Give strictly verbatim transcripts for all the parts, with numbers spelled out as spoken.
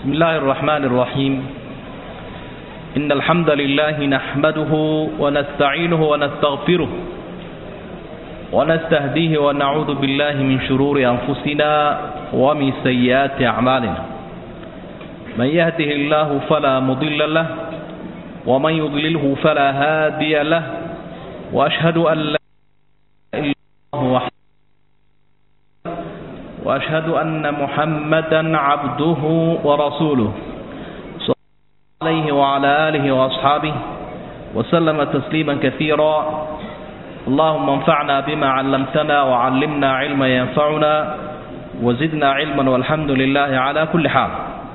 بسم الله الرحمن الرحيم إن الحمد لله نحمده ونستعينه ونستغفره ونستهديه ونعوذ بالله من شرور أنفسنا ومن سيئات أعمالنا من يهده الله فلا مضل له ومن يضلله فلا هادي له وأشهد أن لا إله إلا الله وحده وأشهد أن محمدا عبده ورسوله صلى الله عليه وعلى آله وأصحابه وسلم تسليما كثيرا اللهم انفعنا بما علمتنا وعلمنا علما ينفعنا وزدنا علما والحمد لله على كل حال.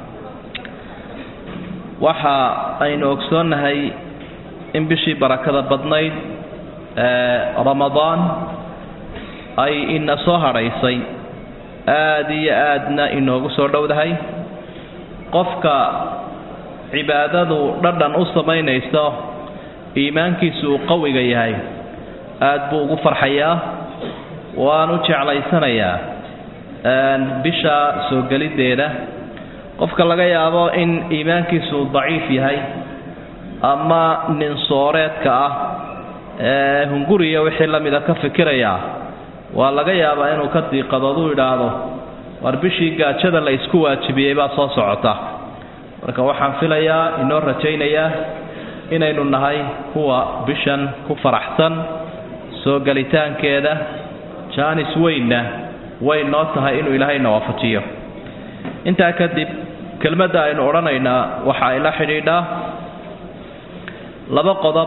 waxa aynu ogsoonnahay in bishii barakada badnayd ee Ramadaan ay ina soo haraysay aad iyo aadna inoogu soo dhowdahay. qofka cibaadadu dhadhan u samaynayso iimaankiisu uu qawiga yahay aad buu ugu farxayaa waanu jeclaysanayaa bisha soo galideeda. qofka laga yaabo in iimaankiisu daciif yahay ama nin sooreedka ah ee hunguriya wixii la mid ah ka fikiraya waa laga yaabaa inuu ka diiqadoodu yiraahdo war bishii gaajada la isku waajibiyay baa soo socota. marka waxaan filayaa inoo rajaynayaa inaynu nahay kuwa bishan ku faraxsan soo galitaankeeda. jaanis weyna way noo tahay inuu ilaahay noo waafajiyo. intaa kadib kelmadda aynu odhanaynaa waxa ay la xidhiidhaa laba qodob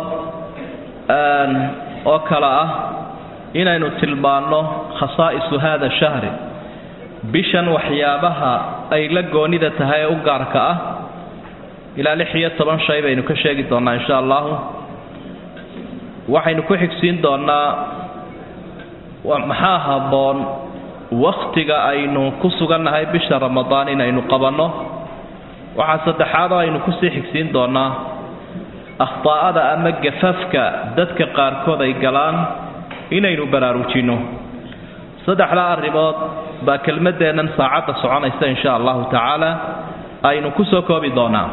oo kala ah inaynu tilmaanno khasaa'isu hada shahri, bishan waxyaabaha ay la goonida tahay ee u gaarka ah. ilaa lix iyo toban shay baynu ka sheegi doonnaa insha allahu. waxaynu ku xigsiin doonnaa maxaa habboon wakhtiga aynu ku sugannahay bisha Ramadaan inaynu qabanno. waxaa saddexaad oo aynu kusii xigsiin doonnaa akhtaa'ada ama gafafka dadka qaarkood ay galaan inaynu baraarujinno. saddexda arrimood baa kelmaddeennan saacadda soconaysa insha allahu tacaala aynu ku soo koobi doonnaa.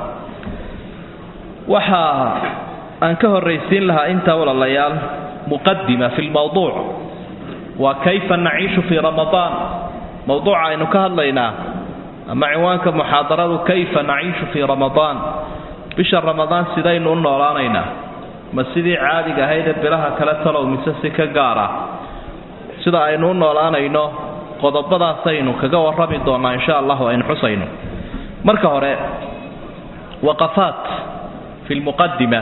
waxa aan ka horraysiin lahaa intaa walaalayaal muqaddima fi lmawduuc waa kayfa naciishu fii ramadaan. mawduuca aynu ka hadlaynaa ama ciwaanka muxaadaradu kayfa naciishu fii ramadaan, bisha ramadaan sidaynu u noolaanaynaa. ma sidii caadiga ahayd ee bilaha kale talow mise si ka gaara sida aynu u noolaanayno qodobadaasaynu kaga warrami doonnaa insha allahu aynu xusayno. marka hore waqafaat fi lmuqaddima.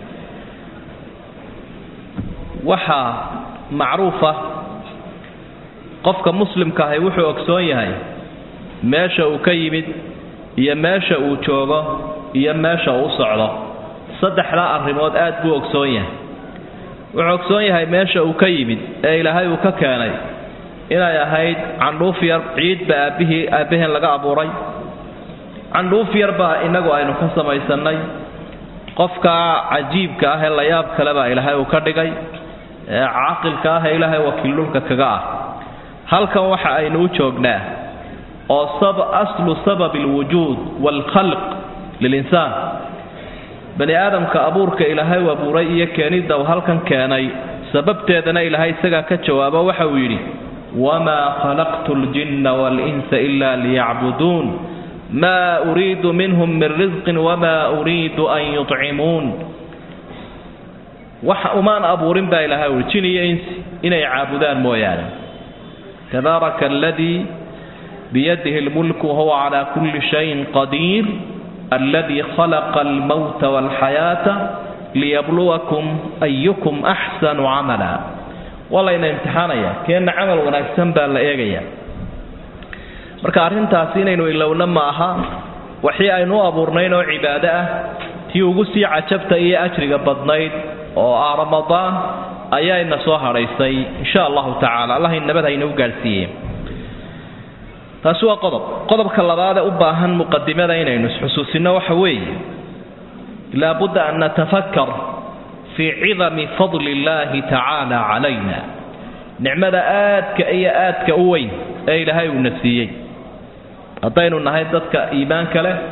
waxaa macruufa qofka muslimka ahi wuxuu ogsoon yahay meesha uu ka yimid iyo meesha uu joogo iyo meesha uu socdo. saddexda arrimood aad buu ogsoon yahay. wuxuu ogsoon yahay meesha uu ka yimid ee ilaahay uu ka keenay inay ahayd candhuuf yar ciidba aabbihii aabbaheen laga abuuray. candhuuf yar baa innagu aynu ka samaysannay. qofka cajiibka ah ee layaab kale baa ilaahay uu ka dhigay ee caaqilka ah ee ilaahay wakiilulka kaga ah. halkan waxa aynu u joognaa oo sab aslu sabab alwujuud walkhalq lilinsaan. bani aadamka abuurka ilaahay uu abuuray iyo keenidda uu halkan keenay sababteedana ilaahay isagaa ka jawaabo. waxa uu yidhi wamaa khalaqtu ljinna waalinsa ila liyacbuduun maa uriidu minhum min risqin wamaa uriidu an yuطcimuun. waxa umaan abuurin baa ilaahay uu jin iyo insi inay caabudaan mooyaane. tabaaraka aladii biyadihi almulku wahuwa calaa kulli shayin qadiir الذي خلق الموت والحياة ليبلوكم أيكم أحسن عملا. والله إن امتحانيا كأن عمل ونكسن بالإيجيا. marka arrintaas inaynu ilowna maaha wixii aynu abuurnayno cibaado ah tii ugu sii cajabta iyo ajriga badnayd oo ah Ramadaan ayayna soo haraysay insha allahu tacaala. allah inabad hayna u gaarsiiyey. taasi waa qodob. qodobka labaad ee u baahan muqaddimada inaynu xusuusino waxa weeye laa budda an natafakkar fi cidami fadli llahi tacaala calayna. nicmada aadka iyo aadka u weyn ee ilaahay uu na siiyey haddaynu nahay dadka iimaanka leh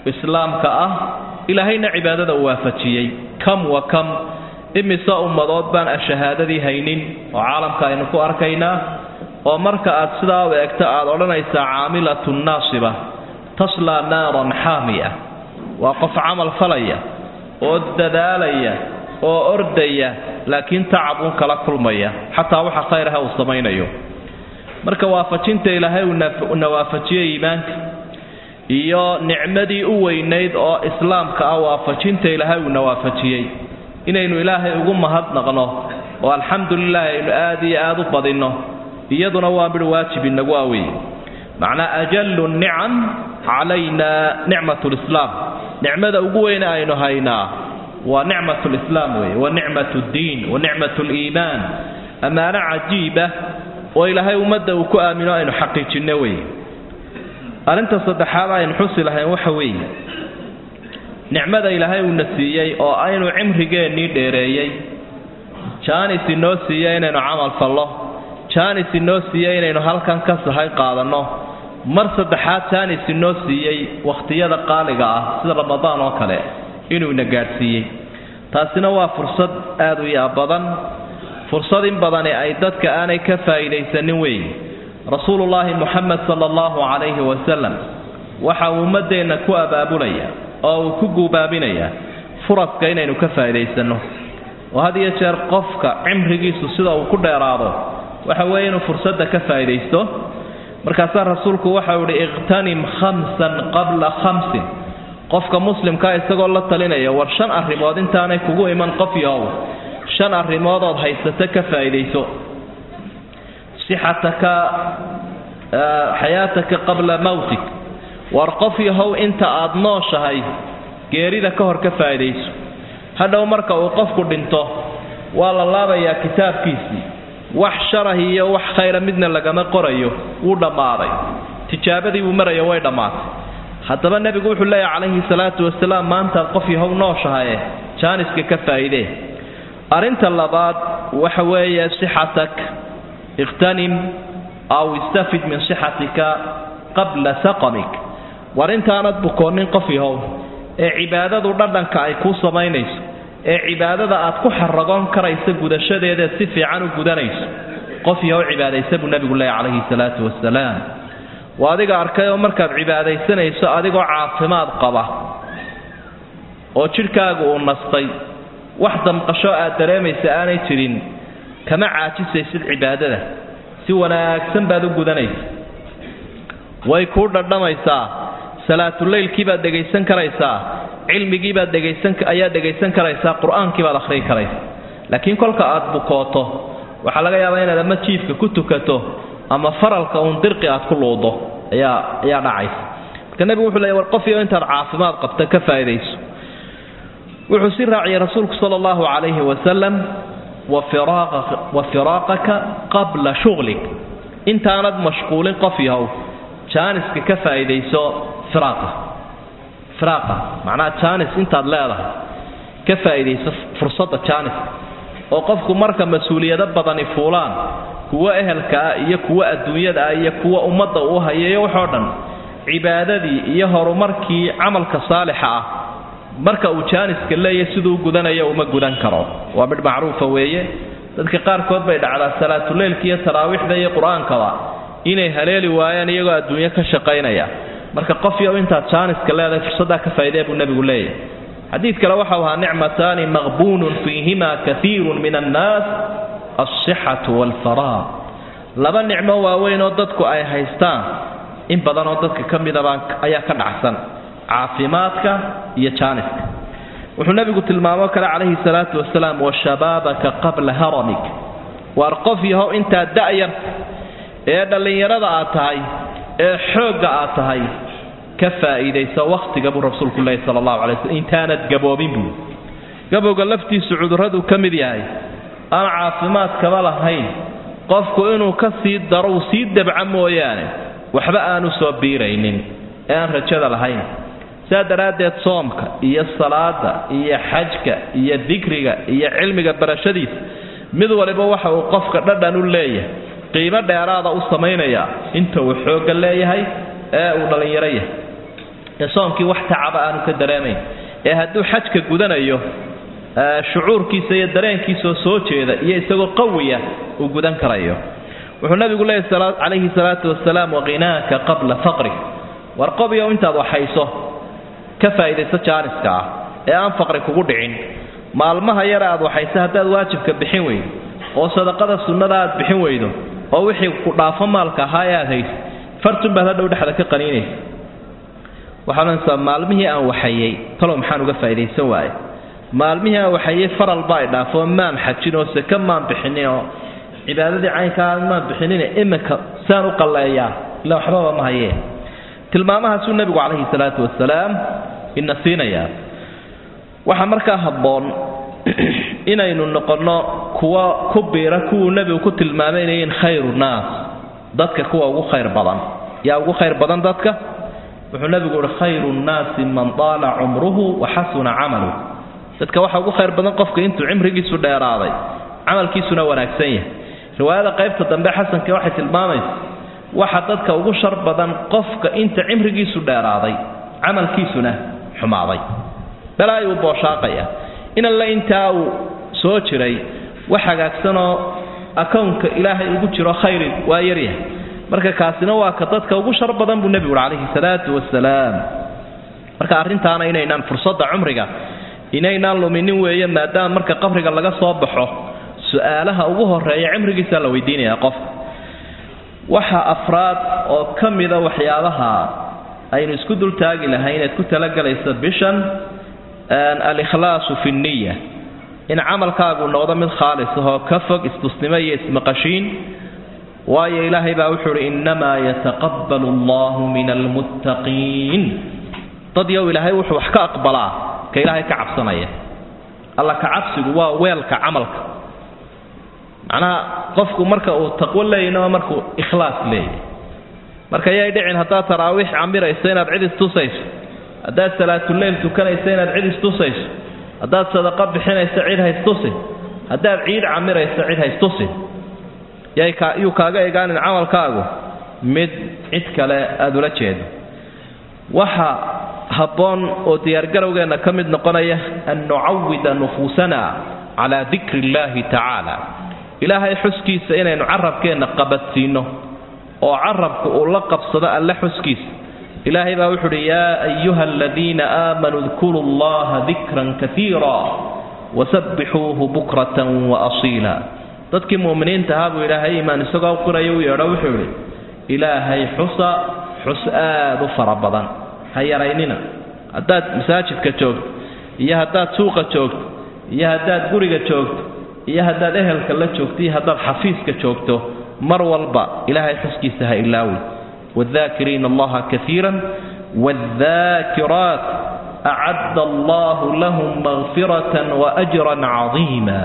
إسلام كأه إلهينا عبادة وافجيي كم وكم إمساء أمضاد بان الشهادة دي هينين وعالم كأنكو أركينا ومركة أتسلا وإكتاء أولنا إسا عاملة ناصبة تصلى نارا حامية وقف عمل فلية وددالية وأردية لكن تعبون كلا كل مية حتى وحا خيرها وصمين أيوه مركة وافتشنت إلهي ونوافتشي إيمانك iyo nicmadii u weynayd oo islaamka ah waafajinta ilaahay uu nawaafajiyay inaynu ilaahay ugu mahadnaqno oo alxamdulillah inu aad iyo aad u badino iyaduna waa mid waajib inagu awi macna ajallu ni'am alayna ni'matul islam nicmada ugu weyn aynu haynaa waa ni'matul islam way wa ni'matud diin wa ni'matul iimaan amaana ajiiba oo ilaahay umada uu ku aamino aynu xaqiijinay way arinta saddexaad ay xusi lahayn waxa weeye nicmada ilaahay uu nasiyay oo aynu cimrigeeni dheereeyay jaanis inoo siiyay inaynu amal fallo jaanis inoo siiyay inaynu halkan ka sahay qaadano mar saddexaad jaanis inoo siiyay waqtiyada qaaliga ah sida ramadaan oo kale inuu ina gaarsiiyay taasina waa fursad aad u yaab badan fursad in badan ay dadka aanay ka faa'iideysanin weey رسول الله محمد صلى الله عليه وسلم waxa uu madeena ku abaabulaya oo ku guubaabinaya furaska inaynu ka faa'iideysano oo hadiya jeer qofka cimrigiisu sida uu ku dheeraado waxa weeye inuu fursada ka faa'iideysto markaas rasuulku waxa uu yiri iqtanim khamsan qabla khamsin qofka muslimka isagoo la talinaya war shan arrimood intaanay kugu iman qof yahow shan arrimood oo haysata ka faa'iideyso صحتك حياتك قبل موتك وارقف يهو انت ادنوشهي geerida ka hor ka faa'iideyso hada marka uu qofku dhinto wala laabaya kitaabkiisi wax sharahi iyo wax khayr midna lagama qorayo uu dhamaaday tijaabadii uu marayo way dhamaatay hadaba nabigu wuxuu leeyahay calayhi salaatu wasalaam maanta qof yahow nooshahay jaaniska ka faa'iidee arinta labaad waxa weeye sixatak اغتنم أو استفد من صحتك قبل سقمك وانت أنا بكونين قفيه عبادة ردنك أيكو سمينيس عبادة أتكو حرقان كريس قدشة دي سفي عنه قدنيس قفيه عبادة يسب النبي الله عليه الصلاة والسلام وادق أركي ومركب عبادة يسنيس أدق عاصمات قبا وشركاق ونسطي واحدة مقشاء درامي سآني ترين كما عاجزيس العبادة si wanaagsan baad u gudanaysaa way ku dhadhamaysaa salaatul leelkii baad dhageysan karaysaa cilmigii baad dhageysan ayaa dhageysan karaysaa quraankii baad akhriin karaysaa laakiin kolka aad bukooto waxa laga yaabaa inaad ama jiifka ku tukato ama faralka uun dirqi aad ku loodo ayaa ayaa dhacaysa marka nabigu wuxuu leeyahay war qof iyo intaad caafimaad qabta ka faa'iideyso wuxuu si raaciyay rasuulku sallallahu alayhi wa sallam وفراقك وفراقك قبل شغلك انت انا مشغول قفيه جانس كفايديسو فراقه فراقه معناه جانس انت leedahay كفايديسو فرصه جانس oo qofku marka mas'uuliyada badan fuulaan kuwa ehelka iyo kuwa adduunyada iyo kuwa ummadda uu hayeeyo waxa dhan cibaadadii iyo horumarkii amalka saalixa ah marka uu jaaniska leeyahay sidoo gudanayo uma gudan karo waa mid macruuf weeye dadka qaar kood bay dhacdaa salaatul leelkiya taraawixda iyo quraanka inay haleeli waayaan iyagoo adduunyo ka shaqeynaya marka qof iyo inta jaaniska leeyahay fursada ka faa'iideeyo buu nabigu leeyahay xadiis kale waxa uu nicmataani maghbunun fiihima kathirun min an-nas as-sihhatu wal-faragh laba nicmo waaweyn oo dadku ay haystaan in badan oo dadka kamid ah ayaa ka dhacsan caafimaadka iyo jaaniska wuxuu nabigu tilmaamo kale calayhi salaatu wasalaam wa shababaka qabla haramik warqaf yaho inta da'yar ee dhalinyarada aad tahay ee xooga aad tahay ka faa'iideyso waqtiga buu rasuulku leeyahay sallallahu alayhi wasallam intaanad gaboobin buu gabowga laftiisu cudurradu kamid yahay aan caafimaad kaba lahayn qofku inuu ka sii daro sii dabca mooyaane waxba aanu soo biiraynin ee aan rajada lahayn saadaradeed soomka iyo salaada iyo xajka iyo dhikriga iyo cilmiga barashadiis mid waliba waxa uu qofka dhadhan u leeyahay qiimo dheeraada u sameeynaya inta uu xoog leeyahay ee uu dhalinyaro yahay ee soonkii wax tacaba aanu ka dareemayn ee hadduu xajka gudanayo shucuurkiisa iyo dareenkiisa soo jeeda iyo isagoo qawiya uu gudan karayo wuxuu nabigu leeyahay calayhi salaatu wasalaam waqinaaka qabla faqri warqabiyo intaad waxayso ka faa'iideyso jaaniska ah ee aan faqri kugu dhicin maalmaha yar aad waxayso haddaad waajibka bixin weydo oo sadaqada sunnada aad bixin weydo oo wixii ku dhaafo maalka ahaa ee aad hayso fartun baad hadhow dhexda ka qaniinaysa waxaan maalmihii aan waxayay talo maxaan uga faa'iideysan waaye maalmihii aan waxayay faral baa dhaafo maan xajin oo saka maan bixinin oo cibaadadii caynka maan bixinin imika saan u qalleeyaa ila waxba ma hayee tilmaamaha suu nabigu calayhi salaatu wasalaam inna siinaya waxa markaa habboon inaynu noqono kuwa ku biira kuwa nabigu ku tilmaamay inay khayru naas dadka kuwa ugu khayr badan yaa ugu khayr badan dadka wuxuu nabigu yiri khayru naas man taala umruhu wa hasuna amaluhu dadka waxa ugu khayr badan qofka intuu cimrigiisu dheeraaday amalkiisuna wanaagsan yahay riwaayada qaybta dambe xasanka waxay tilmaamaysaa waxa dadka ugu shar badan qofka inta cimrigiisu dheeraaday amalkiisuna xumaaday balaa uu booshaaqaya in la inta uu soo jiray waxa gaagsanoo akoonka ilaahay ugu jiro khayr waa yaryahay marka kaasina waa ka dadka ugu shar badan buu nabiga calayhi salaatu wasalaam marka arintaana inaynaan fursadda cumriga inaynaan luminin weeye maadaama marka qabriga laga soo baxo su'aalaha ugu horeeya cimrigiisa la weydiinaya qof waxa afraad oo kamida waxyaabaha aynu isku dul taagi lahayn ee ku talagalaysa bishan al-ikhlaas fi an-niyya in amalkaagu noqdo mid khaalis ah ka fog istusnimo iyo ismaqashiin waayo ilaahay baa wuxuu yiri inma yataqabbalu Allahu min al-muttaqiin dad yow ilaahay wuxuu wax ka aqbalaa ka ilaahay ka cabsanaya alla ka cabsigu waa weelka amalka ana qofku marka uu taqwo leeyahay marka ikhlaas leeyahay marka ay dhicin hadaa taraawih amiraysa inaad cid istusayso hadaa salaatul layl tukanaysa inaad cid istusayso hadaa sadaqa bixinaysa cid haystusi hadaa ciid amiraysa cid haystusi yay ka yu kaaga eegaan amalkaagu mid cid kale aad ula jeedo waxa habboon oo diyaar garowgeena kamid noqonaya an nu'awwida nufusana ala dhikri Allahi ta'ala ilaahay xuskiisa inaynu carabkeena qabadsiino oo carabku uu la qabsado alla xuskiisa ilaahay baa wuxuu yiri yaa ayyuhalladheena aamanu dhkuru Allaha dhikran katiira wasabbihuhu bukratan wa asila dadkii muuminiinta ah buu ilaahay iimaan isagoo qirayo u yeedho wuxuu yiri ilaahay xusa xusaad u farabadan hayaraynina hadaad masaajidka joogto iyo hadaad suuqa joogto iyo hadaad guriga joogto iyo hadaad ehelka la joogto iyo hadaad xafiiska joogto mar walba ilaahay xuskiisa ha ilaawi والذاكرين الله كثيرا والذاكرات أعد الله لهم مغفرة وأجرا عظيما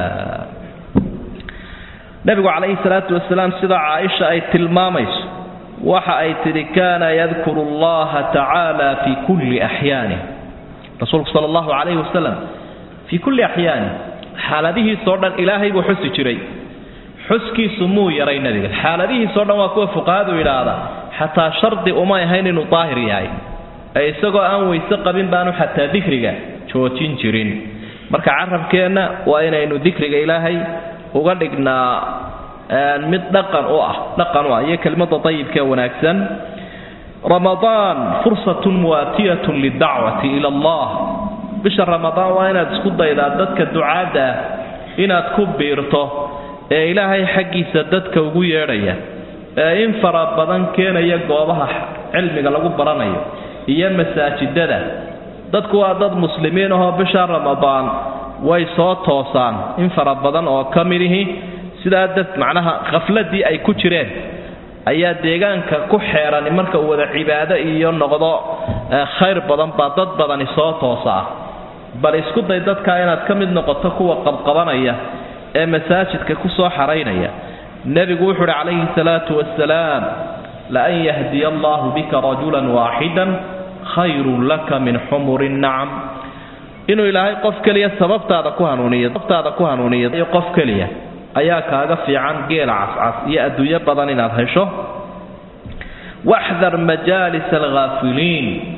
نبي عليه الصلاة والسلام سيدة عائشة أي تلماميس وحا أي كان يذكر الله تعالى في كل أحيانه رسولك صلى الله عليه وسلم في كل أحيانه حالته صورنا إلهي وحسي جري حسكي سمو يرين ذلك حالته صورنا وكوى فقهاد إلى هذا حتى شرط أما يهين طاهر ياي أي سقوا أن ويسقبين بانو حتى ذكرك شوتين جرين مركا عرف كينا وأين إنو ذكرك إلهي وقالنا مد دقن واه دقن واه هي كلمة طيب كوناكسن رمضان فرصة مواتية للدعوة إلى الله بشر رمضان وأين تسكد إذا دتك الدعاء إن تكبرته إلهي حقي سددك وقوي ريا إن فرب بدن كان يجوابها علمك لو برانيو هي مساجد ده دتك وادد مسلمين هو بشر رمضان way soo toosaan in fara badan oo kamirihi sida dad macnaha qafladii ay ku jireen ayaa deegaanka ku xeeran marka uu wada cibaado iyo noqdo khayr badan ba dad badan soo toosaa bal isku day dadka inaad kamid noqoto kuwa qabqabanaya ee masaajidka ku soo xareynaya nabigu wuxuu calayhi salaatu wassalaam la an yahdi Allah bika rajulan wahidan khayrun laka min humurin na'am inuu ilaahay qof kaliya sababtaada ku hanuuniyo sababtaada ku hanuuniyo qof kaliya ayaa kaaga fiican geel cascas iyo adduunyo badan inaad hesho wahdar majalis al-ghafilin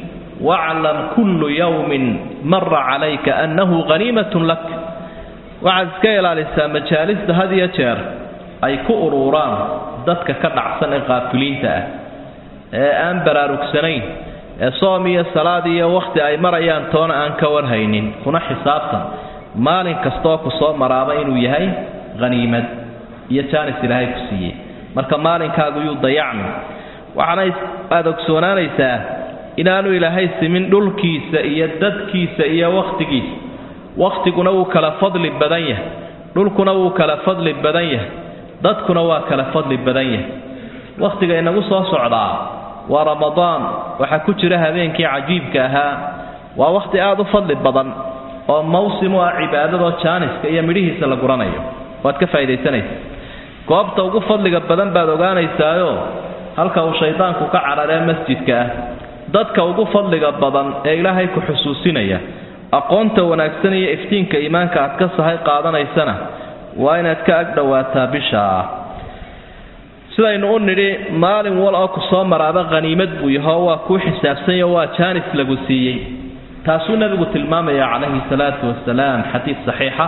واعلم كل يوم مر عليك أنه غنيمة لك وعز كيلا لسا مجالس هذه يجير أي كؤروران ذاتك كدعسان غافلين تأه أن براروك سنين صومي الصلاة وقت أي مريان تون أن كورهينين كنا حسابتا مال كستوك صوم مرابين ويهي غنيمة يتانس إلهي كسيه مركا مال كاقو يضيعني وعنا أدوك سونانيسا إنانو إلهي سمين دول كيسا إيا دد كيسا إيا وقت كيس وقت كنو كلا فضل بدنيه دول كنو كلا فضل بدنيه دد كنو كلا فضل بدنيه وقت كنو صعدا ورمضان وحكوش لها بينك عجيبك ها ووقت آدو فضل بدن وموسم عبادة وشانس كي يمريه سلا قرانيو واتكفى إذا سنيس قوابتا وقف فضل بدن بعد وقانيسايو halka uu shaydaanku ka cararay masjidka dadka ugu fadliga badan ee Ilaahay ku xusuusinaya aqoonta wanaagsan iyo iftiinka iimaanka aad ka sahay qaadanaysana waa inaad ka ag dhawaataa bisha sidaynu u niri maalin wal oo ku soo maraada qaniimad buu yahay waa ku xisaabsan yahay waa jaanis lagu siiyay taasuu nabigu tilmaamaya calayhi salaatu wassalaam xadiis saxiixa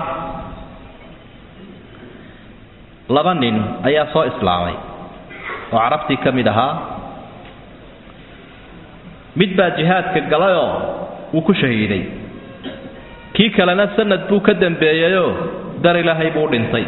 laba nin ayaa soo islaamay وعرفتي كمدها مدبا جهاد كقلايو وكشهيدي كي كلنا سند بو كدن بيايو دار إلهي بو دنتي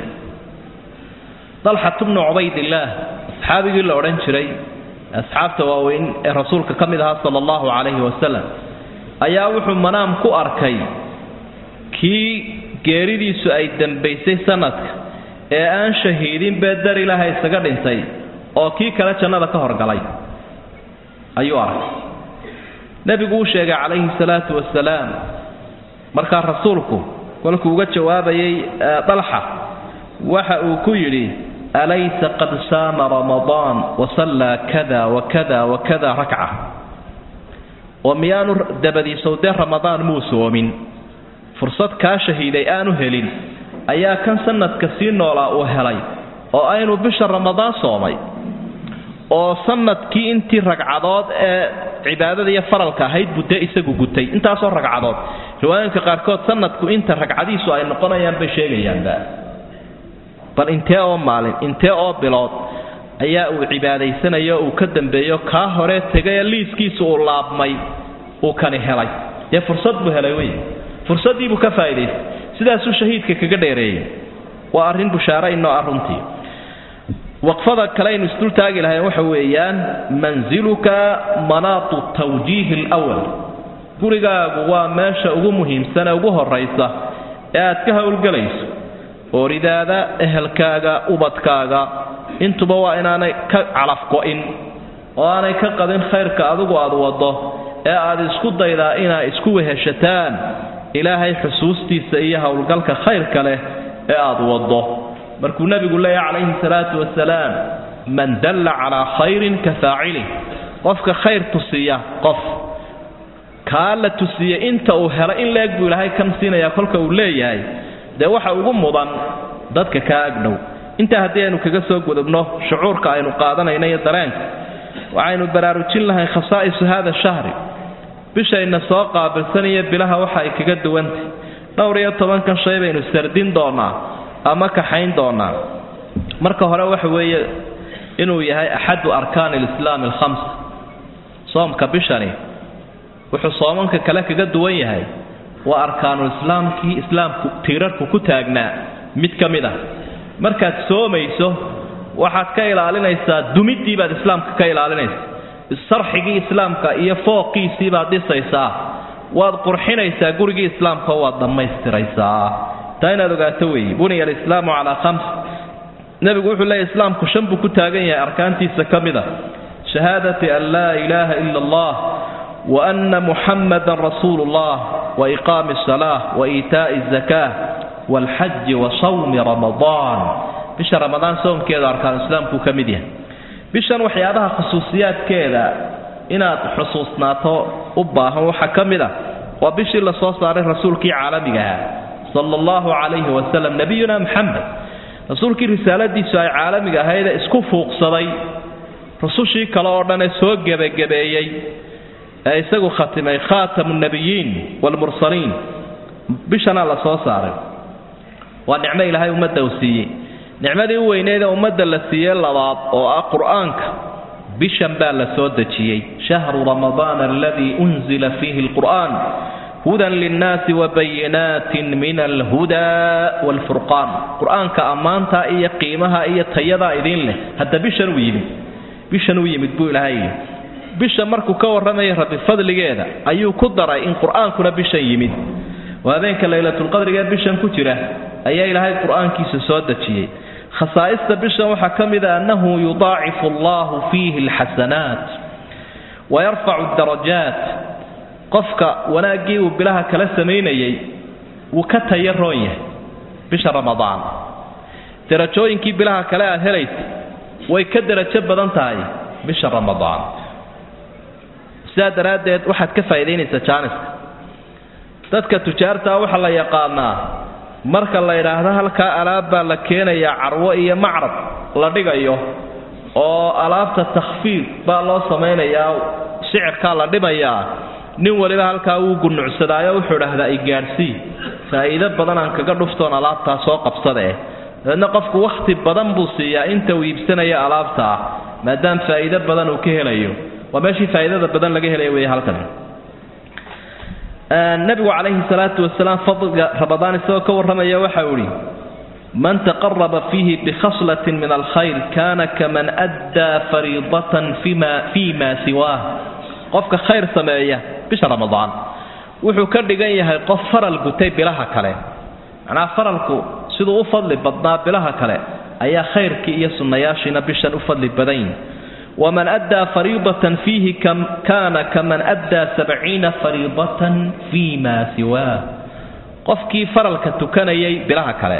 طلحة بن عبيد الله أصحابي اللي أورنشري أصحاب تواوين الرسول كمدها صلى الله عليه وسلم أياوح منام كو أركي كي جيريدي سؤيدن بيسي سندك أن شهيدين بدار إلهي سقر دنتي oo kii kala jannada ka horgalay ayuu arkay nabigu uu sheegay calayhi salaatu wassalaam marka rasuulku kolkuu uga jawaabayay dalxa waxa uu ku yiri alaysa qad saama ramadan wa salla kada wa kada wa kada rak'a wa miyanu dabadi sawde ramadan muusoomin fursad ka shahiiday aanu helin ayaa kan sanadka si noola oo helay oo aynu bisha ramadan soomay oo sanadkii intii ragcadood ee cibaadada iyo faralka ahayd budda isagu gutay intaas oo ragcadood riwaayinka qaar kood sanadku inta ragcadiisu ay noqonayaan bay sheegayaan bal intee oo maalin intee oo bilood ayaa uu cibaadaysanayo uu ka dambeeyo ka hore tagay liiskiisu uu laabmay uu kani helay ee fursad buu helay way fursadii buu ka faa'iideystay sidaas uu shahiidka kaga dheereeyay waa arin bushaara inoo aruntii وقفض كلين استلتاج لها وحويان منزلك مناط التوجيه الأول قرقا قوا ماشا ومهم سنة وقوها الرئيسة ااتكها والقليس ورد هذا اهلكاغا وبطكاغا انتو بوا انانا كعلفقوئن وانا كقدين خير كاذوق وادو وضو اعاد اسكو ضيدا انا اسكو هشتان الهي حسوستي سئيها والقلك خير كله اعاد وضو markuu nabigu leeyahay calayhi salaatu wassalaam man dalla ala khayrin ka fa'ili qofka khayr tusiya qof kaala tusiya inta uu helo in leeg buu ilaahay kan siinaya kolka uu leeyahay de waxa ugu mudan dadka ka agdhow inta hadii aanu kaga soo gudubno shucuurka aynu qaadanayna iyo dareenka waxaynu baraarujin lahayn khasaa'is hada shahri bishayna soo qaabilsanaya bilaha waxa ay kaga duwantay dhowr iyo toban kan shay baynu sardin doonaa ama ka xayn doona marka hore waxa weeye inuu yahay ahadu arkaan al-islam al-khams soomka bishani wuxuu soomanka kale kaga duwan yahay waa arkaanul islaamki islaamku tiirarku ku taagnaa mid kamida markaad soomayso waxaad ka ilaalinaysaa dumidii baad islaamka ka ilaalinaysaa sarxigii islaamka iyo fooqiisii baad dhisaysaa waad qurxinaysaa gurigii islaamka waad dhamaystiraysaa تاين أدوغاتوي بني الإسلام على خمس نبي يقول الله الإسلام كشنب كتاغين أركانتي سكمدة شهادة أن لا إله إلا الله وأن محمد رسول الله وإقام الصلاة وإيتاء الزكاة والحج وصوم رمضان بش رمضان صوم كذا أركان الإسلام كمدة بش وحياتها خصوصيات كذا إن حصوصنا تو أباها وحكمدة وبش الله صلى عليه رسولك عالمها صلى الله عليه وسلم نبينا محمد رسولك رسالة دي ساي عالمي هيدا اسكو فوق صدي رسول شي كلا ودنا سو غبغبيي isagu khatimay khatamun nabiyyin wal mursaliin bishana la soo saaray waa nicmo ilaahay ummadda u siiyay nicmadii u weyneed ee ummadda la siiyay labaad oo ah quraanka bishan baa la soo dejiyay shahru ramadaan alladhi unzila fihi alquran hudan linnaasi wa bayinatin min alhuda walfurqaan quraanka amaanta iyo qiimaha iyo tayada idin leh hadda bishan u yimid bishan u yimid buu ilaahay bisha markuu ka waramay rabbi fadligeeda ayuu ku daray in quraankuna bishan yimid waabeenka laylatul qadriga bishan ku jira ayaa ilaahay quraankiisa soo dejiyay خصائص بشا وحكمد أنه يضاعف الله فيه الحسنات ويرفع الدرجات قفك وناقي بلها كالسمين يي وكتا يرويه بشا رمضان درجوين كي بلها كلا هريت ويكدر تشبه انتهي بشا رمضان ساد رادت واحد كفايدين ستشانس تدك تجارتا وحلا يقانا marka la yiraahdo halka alaab baa la keenaya carwo iyo macrad la dhigayo oo alaabta takhfiif baa loo sameeyaa sicirka la dhibaya nin waliba halka uu gunucsadaayo wuxuu dhahdaa ay gaarsi faa'iido badan aan kaga dhuftoon alaabta soo qabsadee dadna qofku waqti badan buu siiyaa inta uu iibsanayo alaabta maadaama faa'iido badan uu ka helayo waa meeshii faa'iidada badan laga helayo way halkan النبي عليه الصلاة والسلام فضل رمضان سوى كورمية وحوري من تقرب فيه بخصلة من الخير كان كمن أدى فريضة فيما, فيما سواه قفك خير سماية بش رمضان وحكر لغاية قفر القتيب بلها كلام أنا فرلكو سيدو أفضل بضناب بلها كلام أي خير كي يسن ياشنا بشان أفضل بدين ومن أدى فريضة فيه كم كان كمن أدى سبعين فريضة فيما سواه قفكي فرلك تكنيي بلها كلام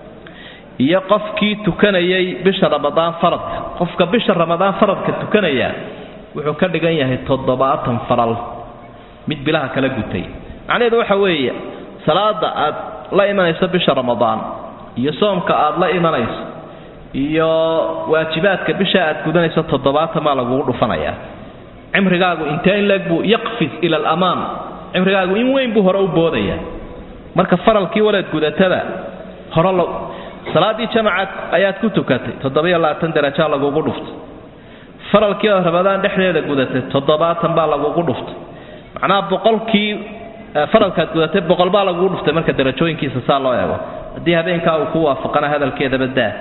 يا قفكي تكنيي بشر رمضان فرض قفك بشر رمضان فرض كتكنيا وحكر لغاية تضباط فرل مد بلها كلام قتي يعني ذو حوية صلاة لا إيمان يسب بشر رمضان يصوم كأد لا إيمان يسب iyo waajibaadka bisha aad gudanayso toddobaatan ma lagu dhufanaya cimrigaagu inta in lag buu yaqfis ila al-amam cimrigaagu in weyn buu hore u boodaya marka faralkii walaad gudatada hore loo salaadii jamaacad ayaad ku tukatay toddoba iyo labaatan darajo lagu dhufto faralkii Ramadaan dhexdeeda gudatay toddobaatan baa lagu dhufto macnaa boqolkii faralka gudatay boqol baa lagu dhuftay marka darajooyinkiisa saa loo eego hadii habeenka uu ku waafaqana hadalkeeda badaa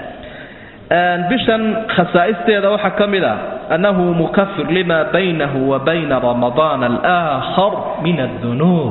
بشن خصائصه waxa kamida annahu mukaffir lima baynahu wa bayna ramadan al-akhar min adh-dhunub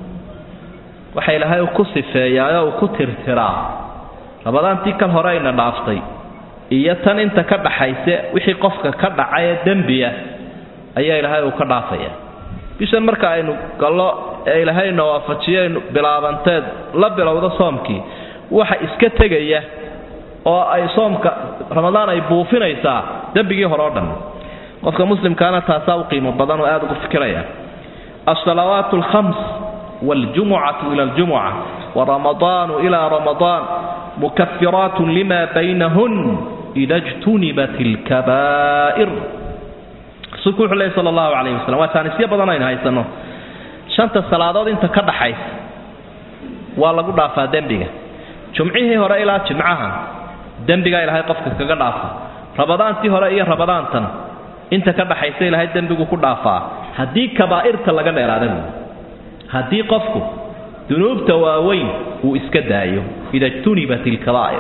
waxa ilaahay ku sifeeyaa oo ku tirtira ramadaantii kal hore ina dhaaftay iyo tan inta ka dhaxaysa wixii qofka ka dhacay dambiya ayaa ilaahay uu ka dhaafaya bishan marka aynu gallo ee ilaahay noo waafajiyay bilaabanteed la bilowda soomkii waxa iska tagaya oo ay soomka ramadaan ay buufinaysaa dambigii hore oo dhan qofka muslimkaana taasa u qiimo badan oo aad ugu fikiraya as-salawaatul khams wal jumu'atu ila al jumu'ah wa ramadaan ila ramadaan mukaffiratun lima baynahun idha ijtunibatil kaba'ir sukuux ilaahi sallallahu alayhi wasallam wa taanisiya badan ay haysano shanta salaadood inta ka dhaxaysa waa lagu dhaafaa dambiga jumcihii hore ilaa jimcaha dambiga ilaahay qofka kaga dhaafa ramadaantii hore iyo ramadaantan inta ka dhaxaysa ilaahay dambigu ku dhaafaa hadii kabaa'irta laga dheeraado hadii qofku dunuubta waaweyn uu iska daayo ida tunibatil kabaa'ir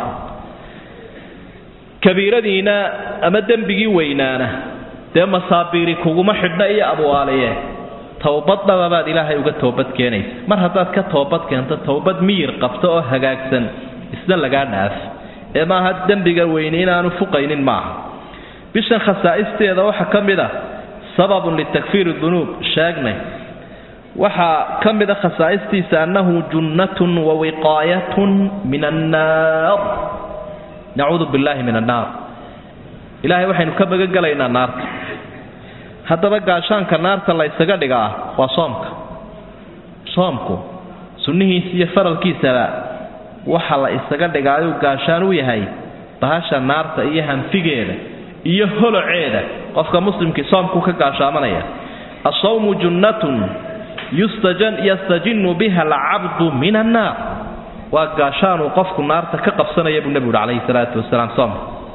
kabiiradiina ama dambigii weynaana de masaabiri kuguma xidhna iyo abwaaliye tawbad dhabaad ilaahay uga toobad keenaysa mar hadaad ka toobad keento toobad miyir qabto oo hagaagsan isla laga dhaaf ee ma had dambiga weyn inaanu fuqaynin ma bishan khasaa'isteeda waxa kamida sabab litakfir adh-dhunub shaagmay waxa kamida khasaa'istiisa annahu jannatun wa wiqayatun min an-nar na'udhu billahi min an-nar ilaahay waxaynu ka bagagalaynaa naarta haddaba gaashaanka naarta la isaga dhigaa waa soomka soomku sunnihiisa iyo faralkiisa waxa la isaga dhigaayo gaashaan u yahay bahasha naarta iyo hanfigeeda iyo holoceeda qofka muslimkii soomku ka gaashaamanaya الصوم جنة يستجن يستجن بها العبد من النار وقاشان وقفك النار تكقف سنة يا ابن النبي عليه الصلاة والسلام صوم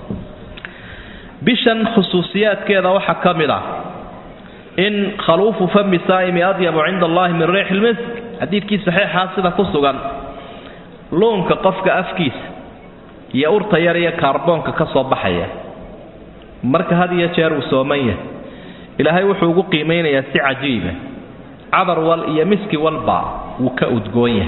بشن خصوصيات كذا وحكملة إن خلوف فم الصائم أطيب عند الله من ريح المسك حديث كيس صحيح حاصل قصة لونك قفك أفكيس يا أورتا يريا كربونك كصوب حياة مرك هذه يشار وسومية إلى هاي وحقوق قيمين يسي عجيبة عبر وال يمسك والبع وكأود جويه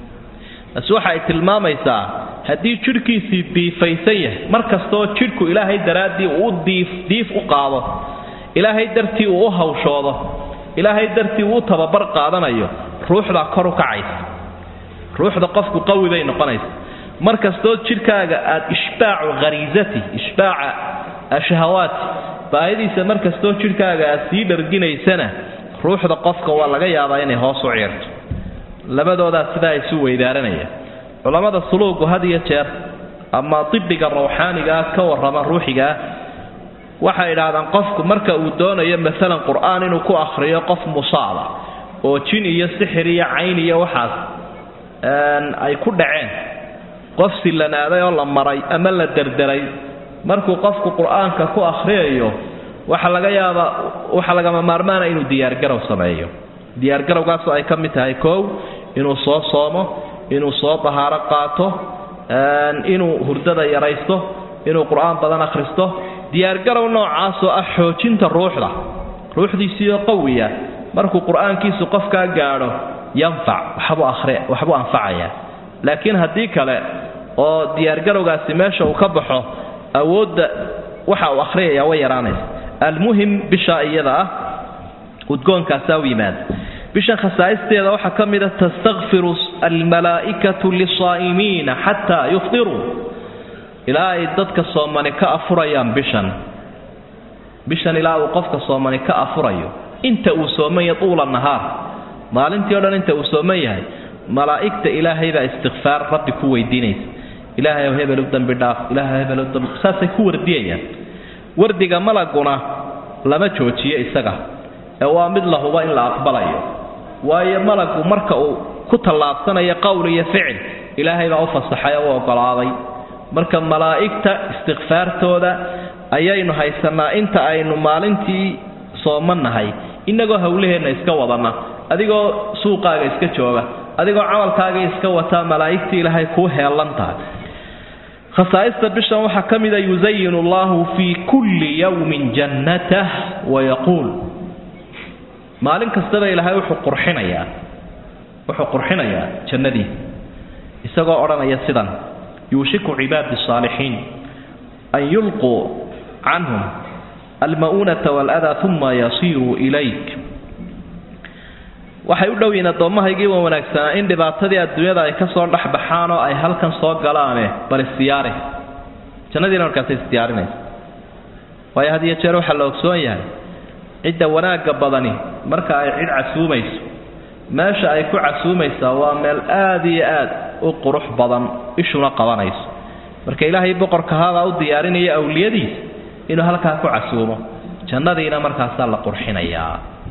السوحة الماما يسا هدي شركي سي ضيفيسيه مركز تو شركو إلى هاي درادي وضيف ضيف وقاضة إلى هاي درتي ووها وشوضة إلى هاي درتي وطببر قاضنا أيوه روح ذا كرو كعيس روح ذا قفك قوي بين قنيس مركز تو شركة إشباع غريزتي إشباع الشهوات فهذه مركز تو شركة سيدر جنيه سنة روح ذا قفك والله جاي هذا هو صعيرت labadooda sida ay soo weydaaranayaan culimada suluugu hadiya jeer ama tibbiga ruuxaaniga ka warrama ruuxiga waxa ilaadan qofku marka uu doonayo midalan quraan inuu ku akhriyo qof musaaba oo jin iyo sixir iyo cayn iyo waxaas aan ay ku dhaceen qof silanaaday oo la maray ama la dardaray markuu qofku quraanka ku akhriyo waxa laga yaabaa waxa laga maarmaana inuu diyaar garow sameeyo diyaar garowgaas ay ka mid tahay koow inuu soo soomo inuu soo tahaaro qaato inuu hurdada yaraysto inuu quraan badan akhristo diyaar garow noocaas oo ah xoojinta ruuxda ruuxdiisa qawiya markuu quraankiisu qofka gaaro yanfac waxbu akhri waxbu anfacaya laakiin hadii kale oo diyaar garowgaasi meesha uu ka baxo awoodda waxa uu akhriyaya way yaraanaysa almuhim bisha iyada udgoonka saawimaad bishan khasaa'isteeda waxa kamida tastaghfiru almalaa'ikatu lis-saa'imiin hatta yufṭiru ilaa dadka soomani ka afurayaan bishan bishan ilaa uu qofka soomani ka afurayo inta uu soomay tuula nahaar maalintii oo dhan inta uu soomay yahay malaa'ikta ilaahay baa istighfar rabbi ku weydiinaysa ilaahay oo hebel u dambi dhaaf ilaahay hebel u dambi saasay ku wardiyayaan wardiga malaguna lama joojiyo isaga ee waa mid la hubo in la aqbalayo waayo malagu marka uu ku talaabsanayo qowl iyo ficil ilaahay baa u fasaxay oo ogolaaday marka malaa'ikta istighfaartooda ayaynu haysanaa inta aynu maalintii soomanahay inagoo hawlaheena iska wadana adigoo suuqaaga iska jooga adigoo camalkaaga iska wata malaa'iktii ilaahay ku heelantaa khasaa'ista bishan waxa kamida yuzayyinu Allahu fi kulli yawmin jannatah wa yaqul maalin kasta ilaahay wuxuu qurxinayaa wuxuu qurxinayaa jannadii isagoo oranaya sidan yushiku cibaadi saalihiin an yulqu anhum almaunata wal adha thumma yasiru ilayk waxay u dhawayna doomahaygii wanaagsan in dhibaatadii adduunyada ay ka soo dhaxbaxaan oo ay halkan soo galaan bal istiyaare jannadii markaas istiyaarinay way hadiya jeer waxa la ogsoon yahay cidda wanaaga badani marka ay cid casuumayso meesha ay ku casuumaysaa waa meel aad iyo aad u qurux badan ishuna qabanayso marka ilaahay boqorka hada u diyaarinaya awliyadiis inuu halka ku casuumo jannadiina markaas la qurxinayaa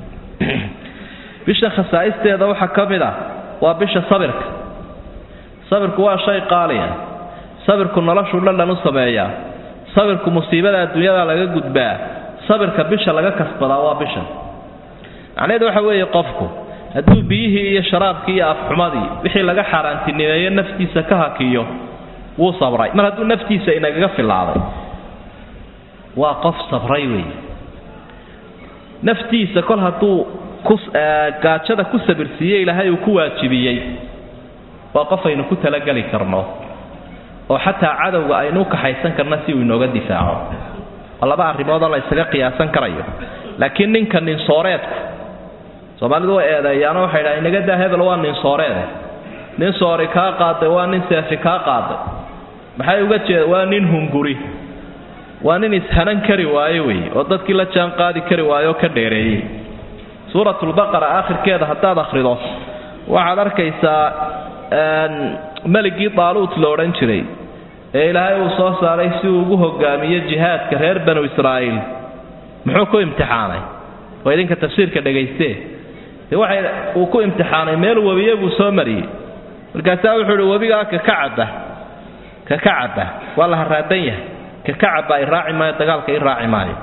bisha khasaa'isteeda waxa kamida waa bisha sabirka sabirku waa shay qaaliya sabirku noloshu dhan u sameeyaa sabirku musiibada adduunyada laga gudbaa sabirka bisha laga kasbada waa bisha anaadu waxa weeye qofku haduu biyihii iyo sharaabkii iyo afxumadii wixii laga xaraantinimeeyo naftiisa ka hakiyo wuu sabray mar haduu naftiisa inaga filaaday waa qof sabray weey naftiisa kol haduu gaajada ku sabirsiiyay ilaahay uu ku waajibiyay waa qof aynu ku talagali karno oo xataa cadawga aynu ka haysan karna si uu inooga difaaco laba arrimood oo la isaga qiyaasan karayo laakiin ninka nin sooreedku Soomaalidu way eedayaano waxay dhahay inaga daa hebel waa nin sooreed nin soori ka qaaday waa nin seefi ka qaaday maxay uga jeed waa nin hunguri waa nin ishanan kari waayo way oo dadkii la jaan qaadi kari waayo ka dheereeyay suuratul baqara aakhirkeeda hadaad akhrido waxaad arkaysaa maligi Taalut loo oran jiray ee ilaahay uu soo saaray si uu ugu hogaamiyo jihaadka reer banu Israa'iil muxuu ku imtixaanay وإذن كتفسير كدغيسته waxay uu ku imtixaanay meel wabiye buu soo mariyay markaas wuxuu wabiga ka kacaba ka kacaba wala haraadan yahay ka kacaba ay raaci ma dagaalka ay raaci maayo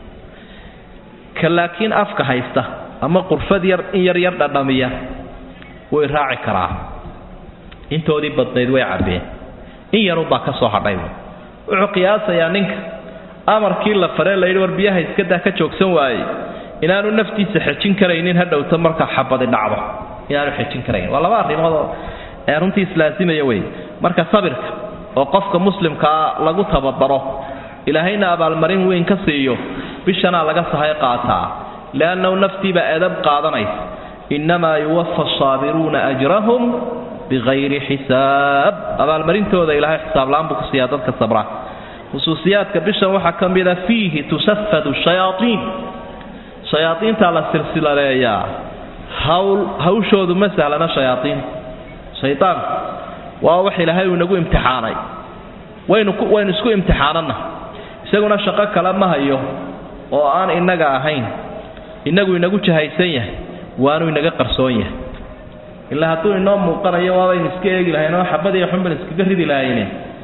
laakiin afka haysta ama qurfad yar in yar yar dhadhamiya way raaci karaa intoodii badnayd way cabeen in yar baa ka soo hadhay wuxuu qiyaasayaa ninka amarkii la faray la yiri war biyaha iska daa ka joogsan waayay inaanu naftiisa xajin karaynin hadhowta marka xabad dhacdo inaanu xajin karaynin waa laba arrimood ee runtii islaamiyay way marka sabirka oo qofka muslimka lagu tababaro ilaahayna abaal marin weyn ka siiyo bishana laga sahay qaataa laana naftiba adab qaadanaysa inma yuwaffa as-sabiruna ajrahum bighayri hisab abaal marintooda ilaahay xisaab laan buu ku siiyaa dadka sabra khusuusiyaadka bishan waxa kamida fiihi tusaffadu shayatin shayatin la silsilareeya hawl hawshoodu ma sahlana shayatin shaytaan waa wax ilaahay uu nagu imtixaanay waynu waynu isku imtixaanana isaguna shaqo kala ma hayo oo aan inaga ahayn inagu inagu jahaysan yahay waanu inaga qarsoon yahay ilaa haduu inoo muuqanayo waa in iska eegi lahaynoo xabadii xumban iska ridi lahayneen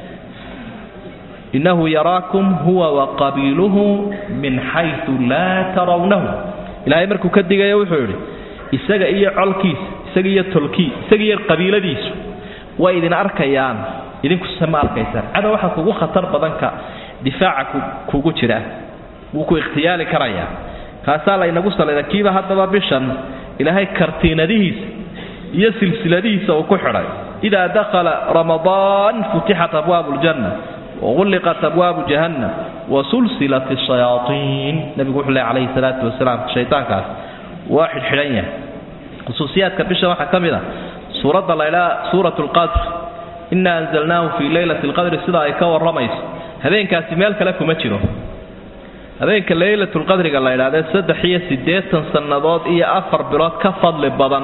innahu yaraakum huwa wa qabiluhu min haythu la tarawnahu ilaahay markuu ka digayo wuxuu yiri isaga iyo colkiis isaga iyo tolkii isaga iyo qabiiladiisu way idin arkayaan idinku sama arkaysan ada waxa kugu khatar badanka difaaca kugu jira wuu ku ikhtiyaali karaya kaasa la inagu saleeda kiiba hadaba bishan ilaahay kartiinadihiisa iyo silsiladihiisa oo ku xiray ida dakhala ramadan futihat abwaabul janna وغلقت أبواب جهنم وسلسلة الشياطين نبي قول عليه الصلاة والسلام الشيطان كاس واحد حرية خصوصيات كبشة واحد كاملة سورة الليلة سورة القدر إنا أنزلناه في ليلة القدر السدى يكور رميس هذين كاسمالك لكم أتشنوا هذين كليلة القدر قال الله هذا سد حية سديت سنضات إيا أفر بلاد كفضل البضن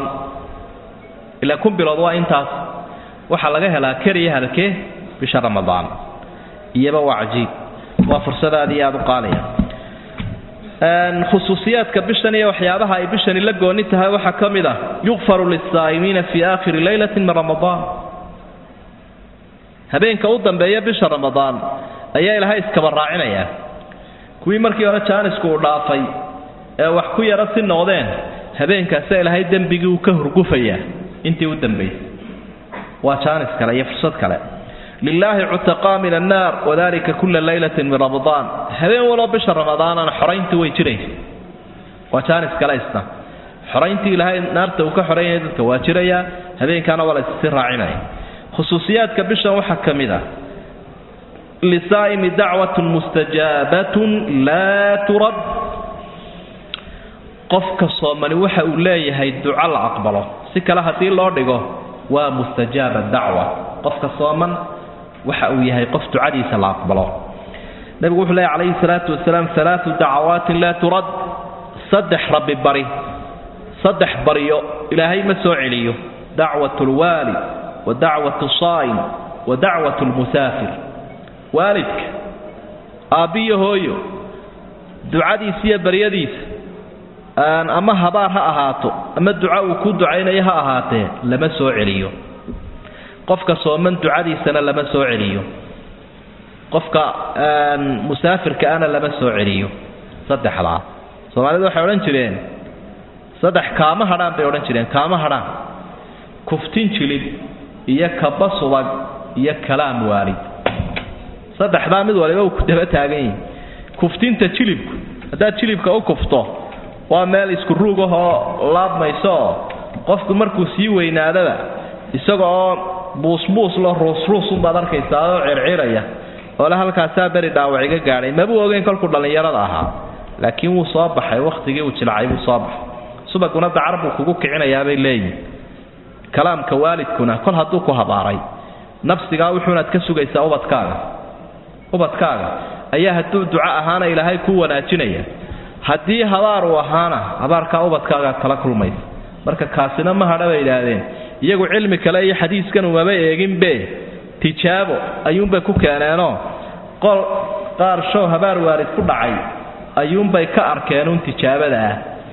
إلا كن بلادوا إنتاس وحلقها لا كريه هلكيه بشهر رمضان iyaba waajib waa fursadaadii aad u qaaliya aan khusuusiyaadka bishan iyo waxyaabaha ay bishan la gooni tahay waxa kamida yughfaru lis-saa'imiina fi aakhir laylatin min ramadan habeenka u dambeeya bisha ramadan ayaa ilaahay iska baraacinaya kuwii markii hore jaanisku u dhaafay ee wax ku yara si noqdeen habeenkaas ilaahay dambigii uu ka hurgufaya intii u dambeeyay waa jaanis kale iyo fursad kale لله عتقاء من النار وذلك كل ليلة من رمضان هذين ولو بشهر رمضان أنا حرينتي ويجري وكان اسكاليسنا حرينتي لهي النار توكا حرين كواجريا هذين كانوا ولا سر عيني خصوصيات كبشر وحكم ذا للصائم دعوة مستجابة لا ترد قفك الصومني وحا أولي هي الدعاء الأقبله سكالها تي الله ديقه ومستجاب الدعوة قفك الصومن waxa uu yahay qof ducadiisa la aqbalo nabigu wuxuu leeyahay alayhi salaatu wasalaam salaatu da'awaat la turad saddex rabbi bari saddex bariyo ilaahay ma soo celiyo da'watul wali wa da'watus saa'im wa da'watul musafir walidka abiyo hooyo ducadiisa iyo bariyadiisa aan ama habaar ha ahaato ama duca uu ku ducaynayo ha ahaatee lama soo celiyo qofka sooman ducadiisana lama soo celiyo qofka aan musaafirka ana lama soo celiyo saddexda Soomaalidu waxay oran jireen saddex kaama hadaan bay oran jireen kaama hadaan kuftin jilib iyo kaba subag iyo kalaam waalid saddexda mid waliba ku daba taagan yihiin kuftinta jilibku hadaa jilibka u kufto waa meel isku ruugaho laabmayso qofku markuu sii weynaadaba isagoo buus buus la roos roos u baad arkaysaa oo circiraya oo la halkaas bari dhaawaciga gaaray ma buu ogeyn kolku dhalinyarada ahaa laakiin wuu soo baxay waqtigii uu jilacay uu soo baxay subaguna dacarbu kugu kicinayaa bay leeyihiin kalaamka waalidkuna kol haduu ku habaaray nafsiga wuxuuna ka sugaysaa ubadkaaga ubadkaaga ayaa haduu duca ahaana ilaahay ku wanaajinaya hadii habaar uu ahaana habaarka ubadkaaga kala kulmaysa marka kaasina ma hadaba ilaahdeen iyagu cilmi kale iyo xadiiskan uma eegin be tijaabo ayuunba ku keeneeno qol qaar show habaar waalid ku dhacay ayuunbay ka arkeen un tijaabada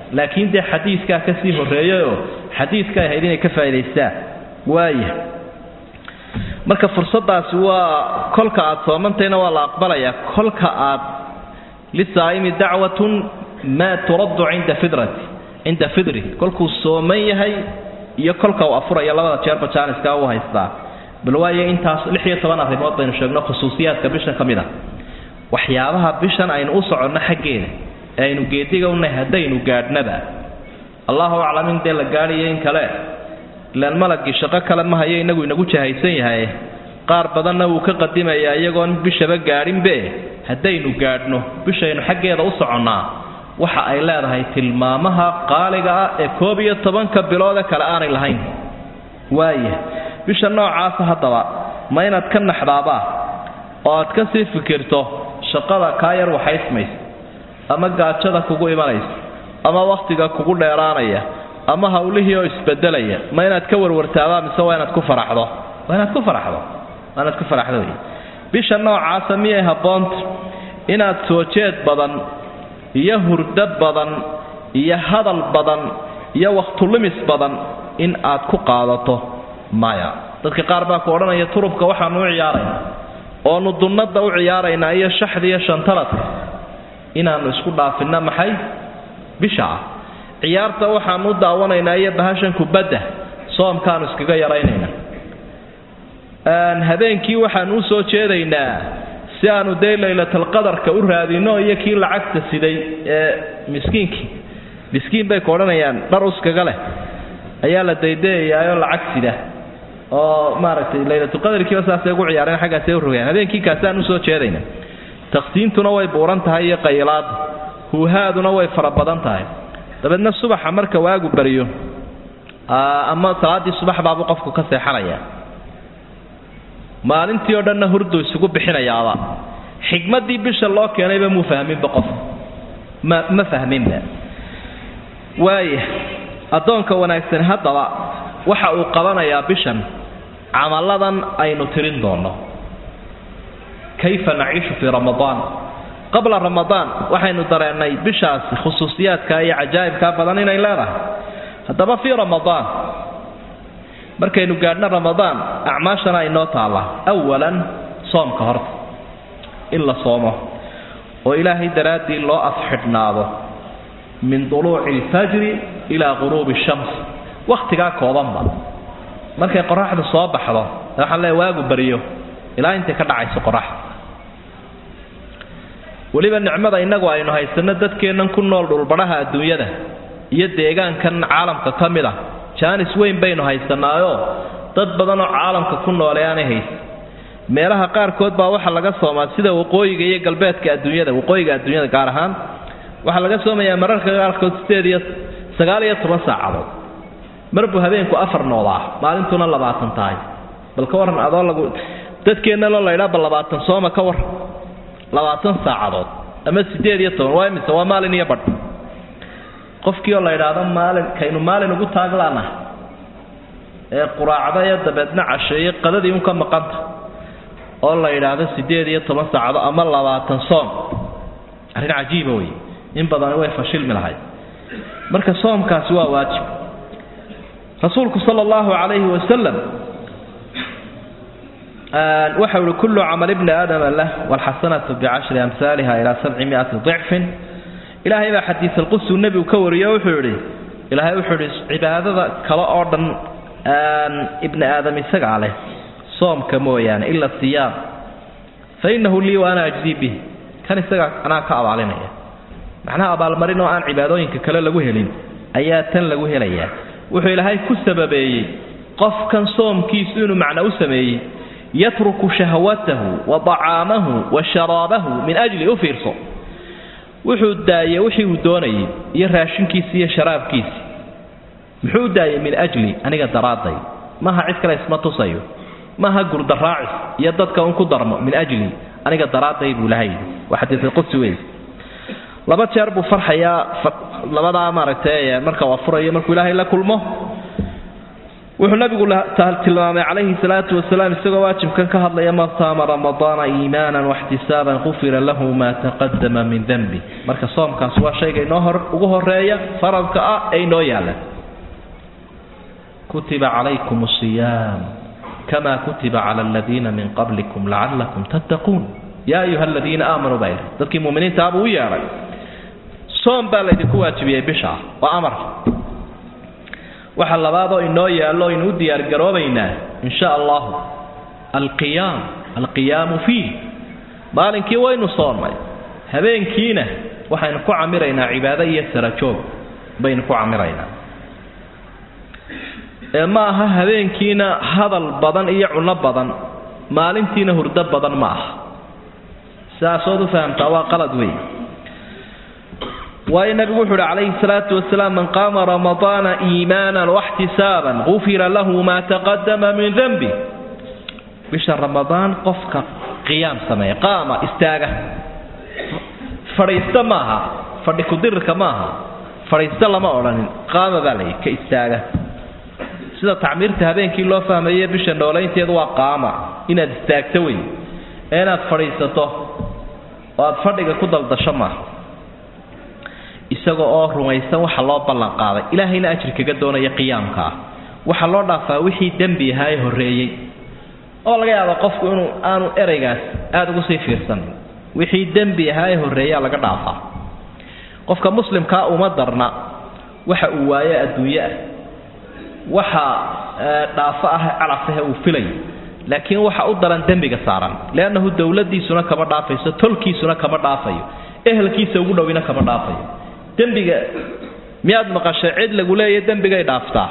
laakiin de xadiiska ka sii horeeyo xadiiska ay hayeen ka faa'iideystaa waaya marka fursadaasi waa kolka aad soomantayna waa la aqbalaya kolka aad lisaa'imi da'watun ma turaddu 'inda fidrati 'inda fidri kolku sooman yahay iyo kolka uu afuraya labada jeer bajaaniska uu haystaa bal waaye intaas lix iyo toban arrimood baynu sheegno khusuusiyaadka bishan kamida waxyaabaha bishan aynu u socono xageena aynu geediga u nahay hadaynu gaadhnaba Allahu a'lam in de la gaariyo in kale laan malagi shaqo kale ma hayo inagu inagu jahaysan yahay qaar badanna uu ka qadimayaa iyagoon bishaba gaarin be hadaynu gaadhno bishaynu xageeda u soconaa waxa ay leedahay tilmaamaha qaaliga ah ee koob iyo toban ka bilooda kala aanay lahayn waaye bisha noocaas hadaba ma inaad ka naxdaaba oo aad ka sii fikirto shaqada ka yar waxay ismays ama gaajada kugu imanaysa ama waqtiga kugu dheeraanaya ama hawlihii oo isbedelaya ma inaad ka warwartaaba mise waa inaad ku faraxdo waa inaad ku faraxdo waa inaad ku faraxdo bisha noocaas miyay haboont inaad soo jeed badan iyo hurdo badan iyo hadal badan iyo waqti lumis badan in aad ku qaadato maya dadka qaar baa ku oranaya turubka waxaan u ciyaarayna oo nu dunnada u ciyaarayna iyo shaxdiya shantaladka inaanu isku dhaafina maxay bisha ciyaarta waxaan u daawanaynaa iyo bahashan kubadda soomkaan iskaga yaraynayna aan habeenkii waxaan u soo jeedaynaa si aanu day laylatul qadarka u raadino iyo kii lacagta siday ee miskiinki miskiin bay koodhanayaan dhar uskaga leh ayaa la daydeeyayo lacag sida oo maaragtay laylatul qadarkii wasaasay ugu ciyaareen xaggaas ay u rogeen habeenkii kaasaan u soo jeedayna taqsiintuna way buuran tahay iyo qaylaad huuhaaduna way fara badan tahay dabadna subaxa marka waagu bariyo ama salaadii subax baabu qofku ka seexanaya maalintii oo dhanna hurdu isugu bixinayaaba xigmadii bisha loo keenayba muu fahmin qof ma ma fahminba waay adoonka wanaagsan hadaba waxa uu qabanayaa bishan amaladan aynu tirin doono kayfa naciishu fi ramadaan qabla ramadaan waxaynu dareenay bishaas khusuusiyaadka iyo ajaa'ibka badan inay leedahay hadaba fi ramadaan markaynu gaadhna ramadaan acmaashana ay noo taala awalan soomka horta illa soomo oo ilaahay daraadii loo afxidhnaado min duluuci al-fajr ila ghurubi ash-shams waqtiga koobanba markay qorraxdu soo baxdo waxa la waagu bariyo ilaa inta ka dhacayso qorraxda waliba nicmada inagu aynu haysano dadkeenan ku nool dhulbaraha adduunyada iyo deegaankan caalamka kamida jaanis weyn baynu haysanaayo dad badan oo caalamka ku nooleeyaan hays meelaha qaar kood baa waxa laga soomaa sida waqooyiga iyo galbeedka adduunyada waqooyiga adduunyada gaar ahaan waxa laga soomayaa mararka qaar kood sideed iyo sagaal iyo toban saacadood marbu habeenku afar noodaa maalintuna labaatan tahay bal ka waran adoo lagu dadkeena loo leeyahay labaatan sooma ka war labaatan saacadood ama sideed iyo toban waa mise waa maalin iyo badh qofkii oo la yiraahdo maalin kaynu maalin ugu taaglaana ee quraacada iyo dabeedna casheeye qadadii uu ka maqanta oo la yiraahdo sideed iyo toban saacadood ama labaatan soom arrin cajiib ah way in badan way fashil milahay marka soomkaasi waa waajib rasuulku sallallahu alayhi wa sallam aan waxa uu kullu amal ibn adam lah wal hasanatu bi'ashri amsalha ila sab'imi'ati dha'fin ilaahay baa xadiis al-qudsi nabigu ka wariyo wuxuu yiri ilaahay wuxuu yiri cibaadada kala oo dhan aan ibn adam isaga leh soomka mooyaan illa siyam fa innahu li wa ana ajzi bi kan isaga ana ka abaalinaya macnaha abaal marino aan cibaadooyinka kale lagu helin ayaa tan lagu helaya wuxuu ilaahay ku sababeeyay qofkan soomkiisu inuu macna u sameeyay yatruku shahwatahu wa ta'amahu wa sharabahu min ajli ufirso wuxuu daayay wixii uu doonayay iyo raashinkiisa iyo sharaabkiisa muxuu daayay min ajli aniga daraaday maha cid kale isma tusayo maha gurdaraacis iyo dadka uu ku darmo min ajli aniga daraaday buu lahayd waxa xadiis qudsi weey laba jeer buu farxaya labada maaragtay marka waa furayo markuu ilaahay la kulmo wuxuu nabigu tilmaamay calayhi salaatu wasalaam isagoo waajibkan ka hadlaya man saama ramadaana iimaanan waxtisaaban qufira lahu maa taqadama min dembi marka soomkaas waa shayga inoo hor ugu horeeya faradka ah ee inoo yaala kutiba calaykum asiyaam kama kutiba cala aladiina min qablikum lacallakum tattaquun yaa ayuha aladiina aamanuu bayr dadkii muuminiinta abuu u yeedhay soom baa laydinku waajibiyey bisha waa amar waxa labaadoo inoo yaallo inuu u diyaar garoobaynaa insha Allah alqiyaam alqiyaamu fii maalinkii waynu soomay habeenkiina waxaynu ku camiraynaa cibaado iyo sarajoog baynu ku camiraynaa ee ma aha habeenkiina hadal badan iyo cuno badan maalintiina hurdo badan ma aha saasoo fahamtaa waa qalad weey وإن النبي عليه الصلاة والسلام من قام رمضان إيمانا واحتسابا غفر له ما تقدم من ذنبه بشهر رمضان قفك قيام سماء قام استاغ فريست ماها فردك درك ماها فريست لما أولا قام ذلك استاغ سيدا تعمير تهبين كي الله فهمية بشهر نولين تيضوا قام إنا تستاغتوي إنا فريسته وفردك كدل دشمه isagoo oo rumaysan waxa loo ballan qaaday ilaahayna ajir kaga doonaya qiyaamka waxa loo dhaafaa wixii dambi ahaa horeeyay oo laga yaabo qofku inuu aanu ereygaas aad ugu sii fiirsan wixii dambi ahaa horeeyay laga dhaafaa qofka muslimka uma darna waxa uu waaye adduunyo waxa dhaafa ah calafaha uu filay laakiin waxa u daran dambiga saaran leanahu dawladiisuna kama dhaafayso tolkiisuna kama dhaafayo ehelkiisa ugu dhawina kama dhaafayo dambiga miyaad maqashay cid lagu leeyahay dambigay dhaaftaa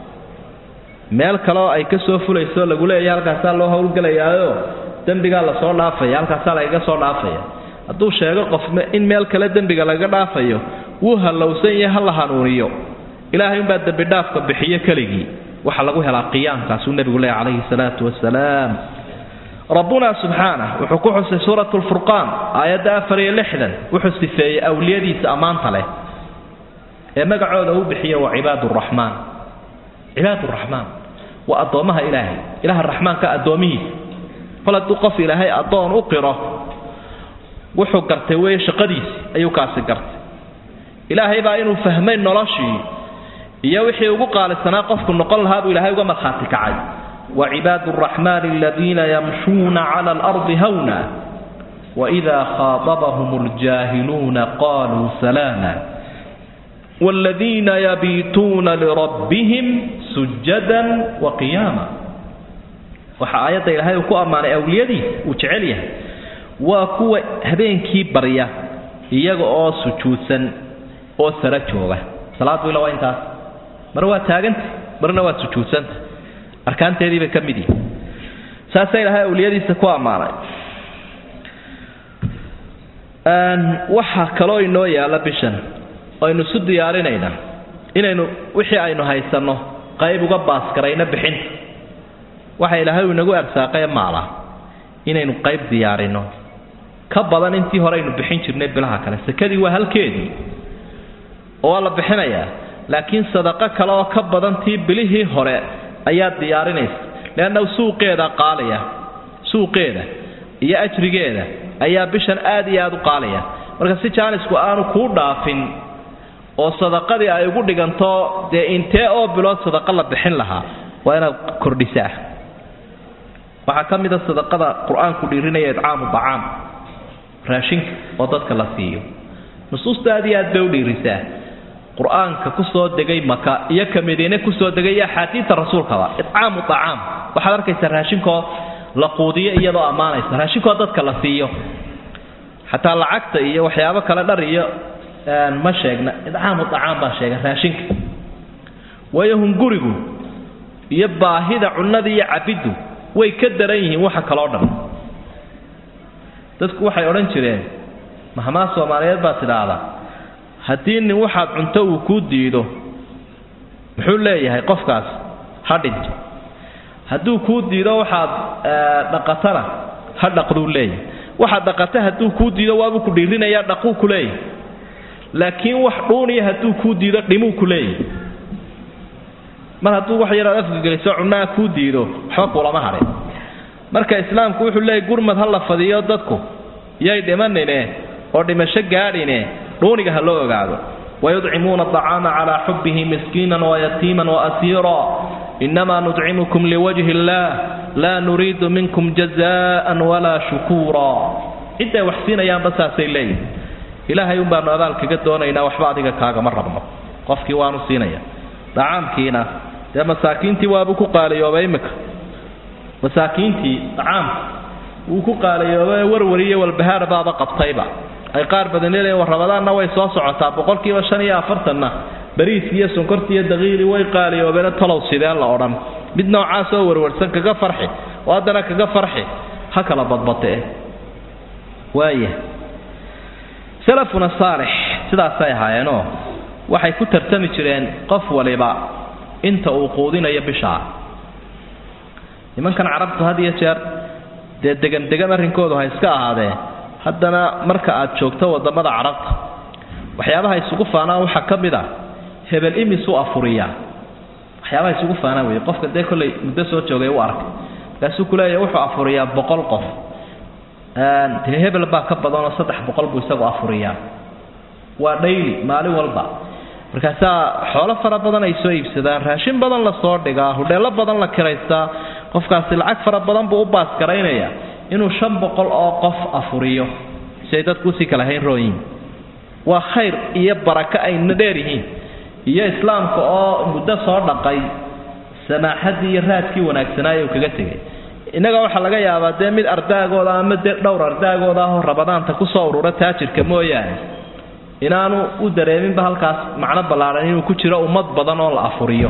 meel kale ay ka soo fulayso lagu leeyahay halkaas loo hawlgalayaayo dambiga la soo dhaafay halkaas la iga soo dhaafay haduu sheego qof in meel kale dambiga laga dhaafayo wuu halowsan yahay hal hanuuniyo ilaahay baa dambi dhaafka bixiyo kaligi waxa lagu helaa qiyaamkaas uu nabigu leeyahay calayhi salaatu wasalaam ربنا سبحانه وحكوه في سورة الفرقان آيات أفري لحدا وحسي في أوليادي سأمان طلع ما قعوده بحية وعباد الرحمن عباد الرحمن وأضومها إلهي إله الرحمن كأدوميه فلا تقف إلهي أضوم أقره وحكرت ويش قديس أيو كاسكرت إلهي بأينه فهمين نراشي يوحي وقال السناقف نقل هذا إلهي وما خاتك عاد وعباد الرحمن الذين يمشون على الأرض هونا وإذا خاطبهم الجاهلون قالوا سلاما والذين يبيتون لربهم سجدا وقياما وحآيات إلهي وكو أمان أوليدي وتعليها وكو هبين كيبريا يقعوا سجوسا أو سرجوغا صلاة ولا وين تاس مروا تاغنت مروا سجوسا arkaanteedii bay kamid yihiin saasay ilahay awliyadiisa ku amaanay aan waxa kale oo inoo yaala bishan oo aynu su diyaarinayna inaynu wixii aynu haysano qayb uga baas karayna bixinta waxa ilaahay uu nagu arsaaqay maala inaynu qayb diyaarino ka badan intii hore aynu bixin jirnay bilaha kale sakadii waa halkeedii oo la bixinayaa laakiin sadaqa kale oo ka badan tii bilihii hore ayaa diyaarinaysa leena suuqeeda qaaliya suuqeeda iyo ajrigeeda ayaa bishan aad iyo aad u qaaliya marka si jaanisku aanu ku dhaafin oo sadaqadii ay ugu dhiganto de intee oo bilood sadaqa la bixin lahaa waa inaad kordhisaa waxa kamida sadaqada quraanku dhiirinaya idcaamu bacaam raashin oo dadka la siiyo nusuustaadii aad bay u dhiirisaa quraanka ku soo degay maka iyo kamidina ku soo degay xadiiska rasuulka waa it'aamu ta'am waxa arkaysa raashinko la quudiyo iyadoo amaanaysa raashinko dadka la siiyo hatta lacagta iyo waxyaabo kala dhar iyo aan ma sheegna it'aamu ta'am ba sheega raashinka wayahum gurigu iyo baahida cunnada iyo cabidu way ka daran yihiin waxa kala dhan dadku waxay oran jireen mahama Soomaaliyeed baa tiraada haddii nin waxaad cunto uu ku diido muxuu leeyahay qofkaas hadhinto hadduu ku diido waxaad dhaqatana ha dhaqdu leeyahay waxaad dhaqata hadduu ku diido waa uu ku dhiirinaya dhaqu ku leeyahay laakiin wax dhuuniya hadduu ku diido dhimuu ku leeyahay mar hadduu wax yar afka geliso cunaa ku diido xoog wala ma harin marka islaamku wuxuu leeyahay gurmad hal la fadiyo dadku yay dhimanine oo dhimasho gaadhine dooniga ha loo ogaado wayudcimuna at'ama ala hubbihi miskinan wa yatiman wa asira inma nud'imukum liwajhi Allah la nuridu minkum jazaa'an wala shukura inta waxsinayaan basaasay leeyahay ilaahay un baa nadaal kaga doonayna waxba adiga kaaga ma rabno qofkii waanu siinaya dacaamkiina de masaakiintii waabu ku qaaliyoobay imika masaakiintii dacaamka uu ku qaaliyoobay warwariye walbahaar baaba qabtayba ay qaar badan leeyahay war Ramadaanna way soo socotaa boqolkiiba shan iyo afartan na bariis iyo sonkorta iyo daqiiqi way qaaliyoobeen talow sideen la oran mid noocaas oo warwarsan kaga farxi oo adana kaga farxi ha kala badbatee waaye salafuna saalix sidaas ay haayeenoo waxay ku tartami jireen qof waliba inta uu qoodinayo bisha nimankan carabtu had iyo jeer de degan degan arrinkoodu ha iska ahaadee haddana marka aad joogto wadamada carabta waxyaabaha isugu faanaa waxa kamid ah hebel imisu afuriya waxyaabaha isugu faanaa way qofka de kulay muddo soo joogay u arkay kaasuu kuleeyahay wuxuu afuriyaa boqol qof aan de hebel baa ka badan oo saddex boqol buu isagu afuriyaa waa daily maalin walba markaas xoolo fara badan ay soo iibsadaan raashin badan la soo dhigaa hudheelo badan la kireystaa qofkaasi lacag fara badan buu u baas gareynaya inuu shan boqol oo qof afuriyo si dadku si kala hayn rooyin waa khayr iyo baraka ay nadeerihiin iyo islaamka oo muddo soo dhaqay samaaxadii iyo raadkii wanaagsanaayo kaga tagay inaga waxa laga yaabaa de mid ardaagooda ama de dhowr ardaagooda oo Ramadaanta ku soo urura taajirka mooyaan inaanu u dareemin ba halkaas macna balaaran inuu ku jiro ummad badan oo la afuriyo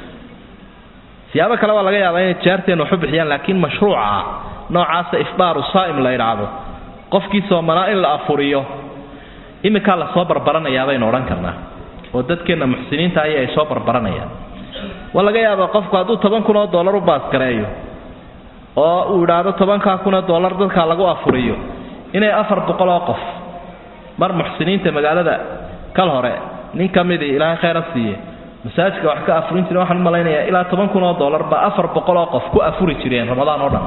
siyaabo kale waa laga yaabaa in jeerteen wax bixiyaan laakiin mashruuca noocaas ifbaaru saa'im la yiraahdo qofkii Soomaaliya in la afuriyo imika la soo barbaranayaa bay nooran karnaa oo dadkeena muxsiniinta ay ay soo barbaranayaan waa laga yaabaa qofku hadduu toban kun oo dollar u baas gareeyo oo uu yiraahdo toban kun oo dollar dadka lagu afuriyo inay afar boqol oo qof mar muxsiniinta magaalada kal hore nin kamid ilaahay khayr siiye masaajidka wax ka afurin jiray waxaan malaynayaa ilaa toban kun oo dollar ba afar boqol oo qof ku afuri jireen Ramadaan oo dhan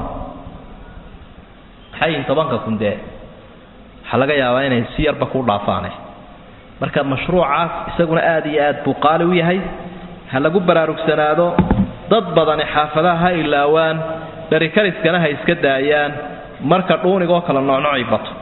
hayin tobanka kun de halaga yaabaa inay si yarba ku dhaafaanay marka mashruucaas isaguna aad iyo aad buu qaali u yahay halagu baraarugsanaado dad badan xaafadaha ilaawaan barikariskana hay iska daayaan marka dhuuniga oo kala noocnocay bato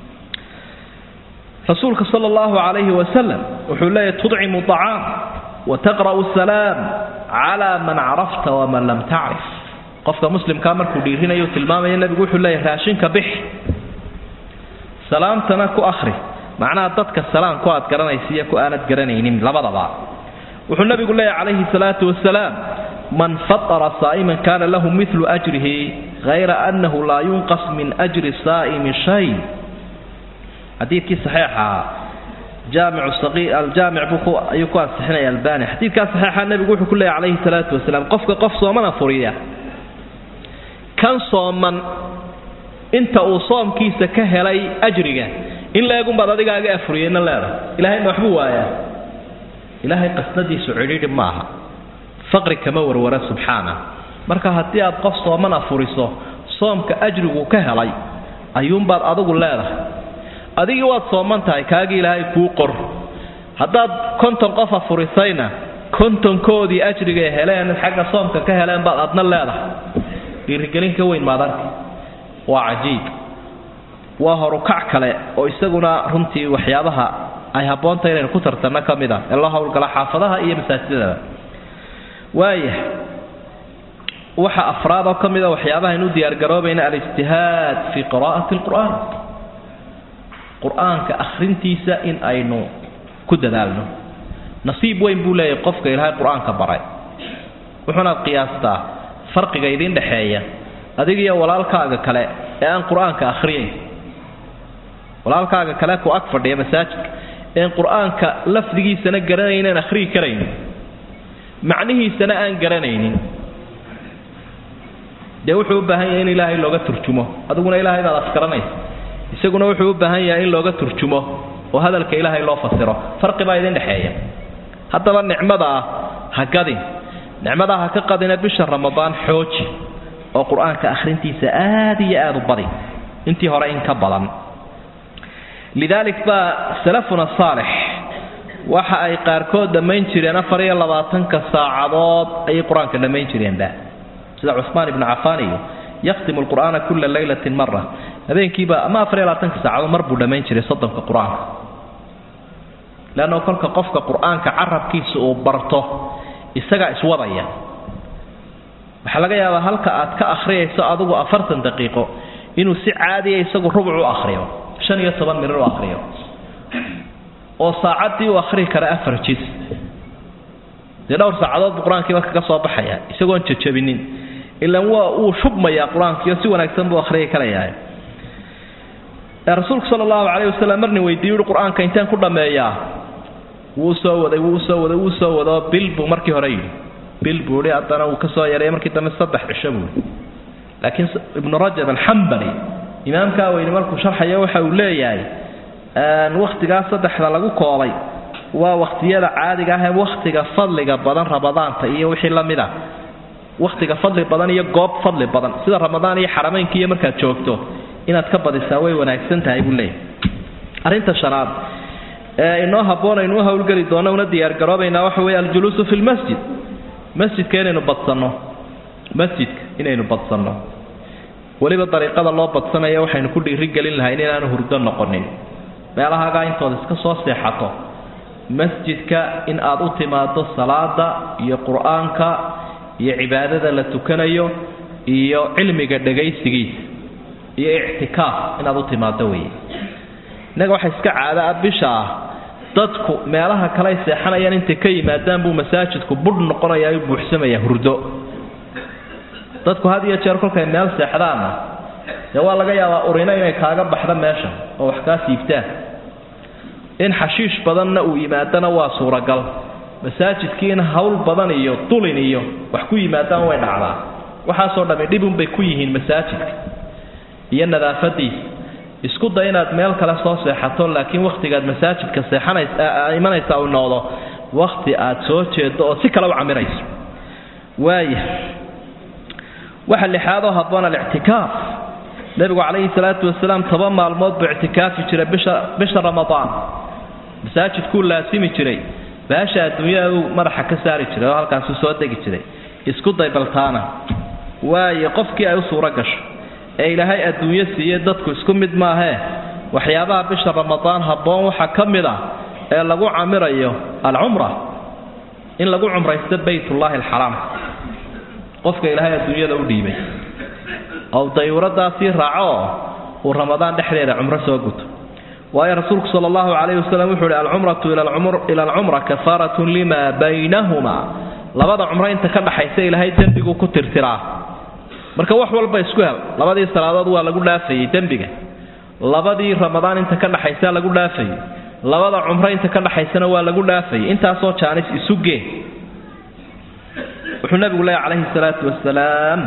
rasuulka sallallahu alayhi wa sallam wuxuu leeyahay tud'imu ta'am wa taqra'u salam ala man 'arafta wa man lam ta'rif qofka muslimka markuu dhiirinayo tilmaamayo nabigu wuxuu leeyahay raashinka bix salaamtana ku akhri macnaha dadka salaam ku aad garanaysiya ku aanad garanaynin labadaba wuxuu nabigu leeyahay alayhi salatu wassalam man fatara sa'iman kana lahu mithlu ajrihi ghayra annahu la yunqas min ajri sa'imi shay حديث صحيحة جامع الصغير الجامع بكو أيكوا صحيح الباني حديث كان صحيح النبي يقول كله عليه الصلاة والسلام قفك قف صومنا فريا كان صومن أنت أصوم كيس كهلي أجرك إن لا يقوم بعد ذلك أفريا إن لا إلهي محبوبة يا إلهي قصدي سعيد معها فقر كمور ورا سبحانه مركها هتي قف صومنا فريصة صوم كأجرك كهلي أيوم بعد أذوق لا adigi waad sooman tahay kaagi ilaahay ku qor hadaad konton qof afurisayna konton koodi ajriga heleen xagga soomka ka heleen baad adna leedahay dhiirigelin ka weyn maadarka waa ajiib waa horukac kale oo isaguna runtii waxyaabaha ay haboontahay inay ku tartana kamida Allah hawl gala xaafadaha iyo masaajidada waaya waxa afraad oo kamida waxyaabaha inuu diyaar garoobayna al-ijtihaad fi qiraa'ati al-qur'aan quraanka akhrintiisa in aynu ku dadaalno nasiib weyn buu leeyahay qofka ilaahay quraanka baray wuxuuna qiyaastaa farqiga idin dhaxeeya adiga iyo walaalkaaga kale ee aan quraanka akhriyin walaalkaaga kale ku ag fadhiya masaajidka ee quraanka lafdigiisana garanaynin akhri karayn macnihiisana aan garanaynin de wuxuu u baahan yahay in ilaahay looga turjumo adiguna ilaahay baad afkaranaysaa isaguna wuxuu u baahan yahay in looga turjumo oo hadalka ilaahay loo fasiro farqi baa idin dhaxeeya haddaba nicmada ha gadin nicmadaha ka qadina bisha ramadaan xooji oo quraanka akhrintiisa aad iyo aad u bari intii hore in ka badan lidalik ba salafuna salih waxa ay qaarkood dhamayn jireen afar iyo labaatan ka saacadood ay quraanka dhamayn jireen ba sida Uthman ibn Affan yaqtimu al-Qur'ana kull laylatin marra habeenkiiba ama afar iyo labaatan ka saacadood mar buu dhamayn jiray soddonka quraanka laana kolka qofka quraanka carabkiisa uu barto isaga iswadaya waxa laga yaabaa halka aad ka akhriyayso adigu afartan daqiiqo inuu si caadi ah isagu rubuc u akhriyo shan iyo toban mirir u akhriyo oo saacadii uu akhri kara afar jis de dhowr saacadood quraanka wax ka soo baxaya isagoo jajabinin ilaa waa uu shubmaya quraanka si wanaagsan buu akhriyo karayaa rasuulku sallallahu alayhi wasallam marni weydiiyay quraanka intaan ku dhameeyaa wuu soo waday wuu soo waday wuu soo wado bil buu markii hore yiri bil buu ri adana uu ka soo yaray markii dambe saddex cisho buu laakiin ibn rajab al-hanbali imaamka weyn markuu sharxayo waxa uu leeyahay aan waqtiga saddexda lagu koobay waa waqtiyada caadiga ah ee waqtiga fadliga badan ramadaanta iyo wixii la mid ah waqtiga fadli badan iyo goob fadli badan sida ramadaan iyo xarameynka iyo marka joogto inaad ka badisaa way wanaagsan tahay buu leeyahay arinta shanaad ee inoo haboon inuu hawlgali doono una diyaar garoobayna waxa weey al-julusu fil masjid masjidka inaynu badsano masjidka inaynu badsano waliba dariiqada loo badsanayo waxaynu ku dhiiri galin lahayn inaanu hurdo noqonin meelaha intooda iska soo seexato masjidka in aad u timaado salaada iyo quraanka iyo cibaadada la tukanayo iyo cilmiga dhageysigiisa iyo i'tikaaf in aad u timaado way naga waxa iska caada bisha dadku meelaha kale seexanayaan inta ka yimaadaan buu masaajidku budh noqonayaa oo buuxsamaya hurdo dadku had iyo jeer kolkay meel seexdaan ee waa laga yaabaa urina inay kaaga baxda meesha oo wax ka siibtaan in xashiish badanna uu yimaadana waa suuragal masaajidkiina hawl badan iyo tulin iyo wax ku yimaadaan way dhacdaa waxa soo dhamay dhibun bay ku yihiin masaajidka iyo nadaafadiisa isku day inaad meel kale soo seexato laakiin waqtigaad masaajidka seexanaysa imanaysa oo noqdo waqti aad soo jeedo oo si kale u camirayso waay waxa lixaado habboon al-i'tikaaf nabigu calayhi salaatu wasalaam toban maalmood buu i'tikaafi jiray bisha bisha ramadaan masaajidku laasimi jiray baasha adduunyadu madaxa ka saari jiray oo halkaas soo degi jiray isku day baltaana waay qofkii ay u suura gasho ee ilaahay adduunyo siiyay dadku isku mid ma aha waxyaabaha bisha ramadaan habboon waxa kamid ah ee lagu camirayo al-umra in lagu umraysto baytullah al-haram qofka ilaahay adduunyada u dhiibay oo dayuradaasi raaco oo ramadaan dhexdeeda umra soo guto waayo rasuulku sallallahu alayhi wasallam wuxuu yiri al-umratu ila al-umr ila al-umra kafaratun lima baynahuma labada umra inta ka dhaxaysa ilaahay dambigu ku tirtiraa marka wax walba isku hel labadii salaadood waa lagu dhaafay dambiga labadii ramadaan inta ka dhaxaysa lagu dhaafay labada umra inta ka dhaxaysana waa lagu dhaafay intaas oo jaanis isuge wuxuu nabigu leeyahay calayhi salaatu wasalaam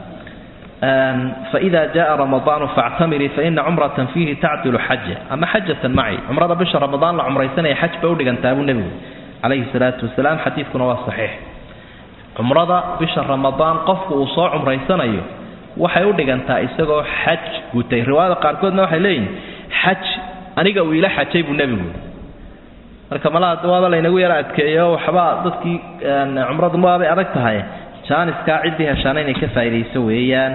فإذا جاء رمضان فاعتمري فإن عمرة فيه تعدل حجة أما حجة معي عمرة بشهر رمضان لعمرة سنة حج بأولي أن تابوا النبي عليه الصلاة والسلام حديث كنا صحيح عمرة بشهر رمضان قف وصاع عمرة سنة وحيولي أن تأسقوا حج قلتي رواية قاركودنا وحيلين حج أنا قوي لا حج يبوا النبي marka malaha dawada la inagu yara adkeeyo waxba dadkii umrada ma ay adag tahay jaan iska cidii heshaan inay ka faa'iideyso weeyaan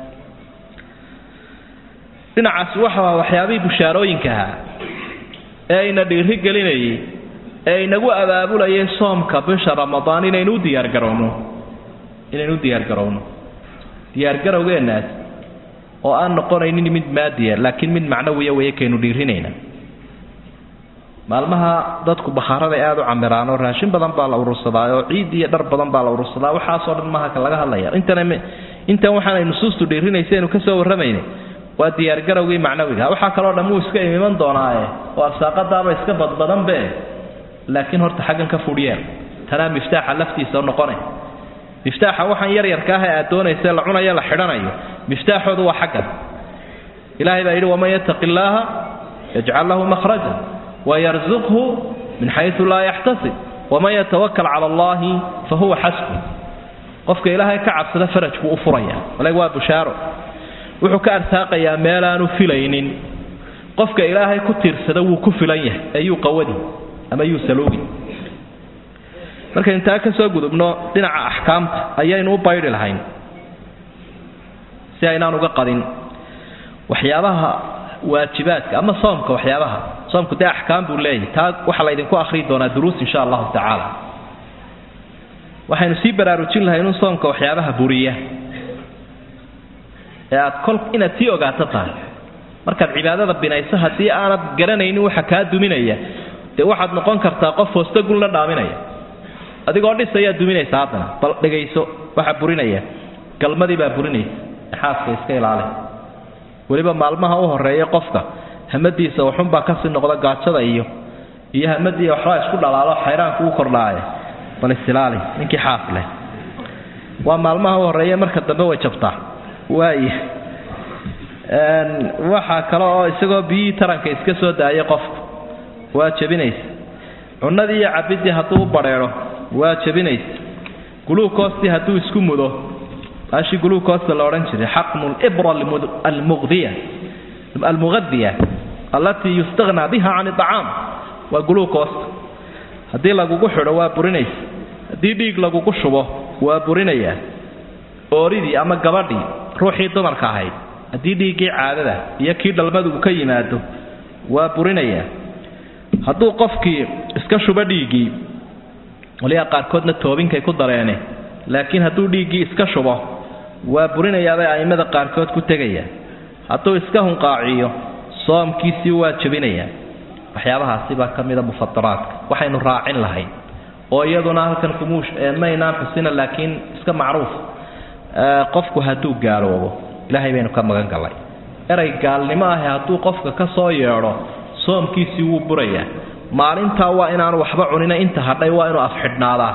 dhinacaas waxa waxyaabii bushaarooyinka ee ina dhiiri gelinayay ee inagu abaabulayay soomka bisha ramadaan inaynu diyaar garowno inaynu diyaar garowno diyaar garowgeena oo aan noqonaynin mid maadiya laakiin mid macnawiya weeye keenu dhiirinayna maalmaha dadku bakhaarada aad u camiraan oo raashin badan baa la urursadaa oo ciid iyo dhar badan baa la urursadaa waxa soo dhan maaha ka laga hadlaya intan intan waxaan ay nusuustu dhiirinaysay inuu ka soo waramayna waa diyaar garowgii macnawiga waxa kale oo dhan uu iska iman doonaa oo arsaaqadaaba iska badbadan be laakiin horta xagan ka fudiyeen tana miftaaxa laftiisa noqonay miftaaxa waxaan yar yar ka ah ee doonaysa la cunayo la xidhanayo miftaaxoodu waa xagan ilaahay baa yiri wama yattaqillaha yaj'al lahu makhraja ويرزقه من حيث لا يحتسب وما يتوكل على الله فهو حسبه qofka ilaahay ka cabsada farajku u furaya walaag waa bushaaro wuxuu ka arsaaqayaa meel aanu filaynin qofka ilaahay ku tiirsada wuu ku filan yahay ayuu qawadi ama ayuu saloogi marka inta ka soo gudubno dhinaca ahkaamta ayaynu u baydhi lahayn si aynaan uga qadin waxyaabaha waajibaadka ama soomka waxyaabaha soomku de ahkaam buu leeyahay taa waxa la idinku akhri doonaa duruus insha Allah ta'ala waxaynu si baraarujin lahayn inuu soomka waxyaabaha buriya ee aad kol inaad sii ogaato tahay markaad cibaadada binayso haddii aanad garanaynin waxa kaa duminaya dee waxaad noqon kartaa qof hoosta gulna dhaaminaya adigoo dhisaya duminaysa haddana bal dhagayso waxa burinaya galmadii baa burinaysa xaaska iska ilaali waliba maalmaha u horeeya qofka hamadiisa waxun baa ka sii noqda gaajada iyo iyo hamadii waxa isku dhalaalo xayraanku u kordhaaya bal istilaali ninkii xaas leh waa maalmaha u horeeya marka dambe way jabtaa waay een waxa kale oo isagoo biyi taranka iska soo daayay qofku waa jabinaysa cunadii iyo cabidii hadduu bareero waa jabinaysa glucose hadduu isku mudo ashi glucose la oran jiray xaqmul ibra al-mughdiya al-mughdiya allati yustaghna biha 'an at'am wa glucose hadii lagu xiro waa burinaysa hadii dhiig lagu shubo waa burinaya ooridii ama gabadhii ruuxii dumarka ahayd hadii dhiigii caadada iyo kii dhalmadu ka yimaado waa burinaya hadduu qofkii iska shuba dhiigii waliya qaarkoodna toobinkay ku dareene laakiin hadduu dhiigii iska shubo waa burinayaa ay aimada qaarkood ku tagaya hadduu iska hunqaaciyo soomkiisii waa jabinaya waxyaabahaasi baa kamida mufaddaraadka waxaynu raacin lahayn oo iyaduna halkan kumuush maynaan xusina laakiin iska macruuf qofku hadduu gaaloobo ilaahay baynu ka magan galay eray gaalnimo ah hadduu qofka ka soo yeedho soomkiisii wuu buraya maalinta waa inaan waxba cunina inta hadhay waa inuu afxidhnaadaa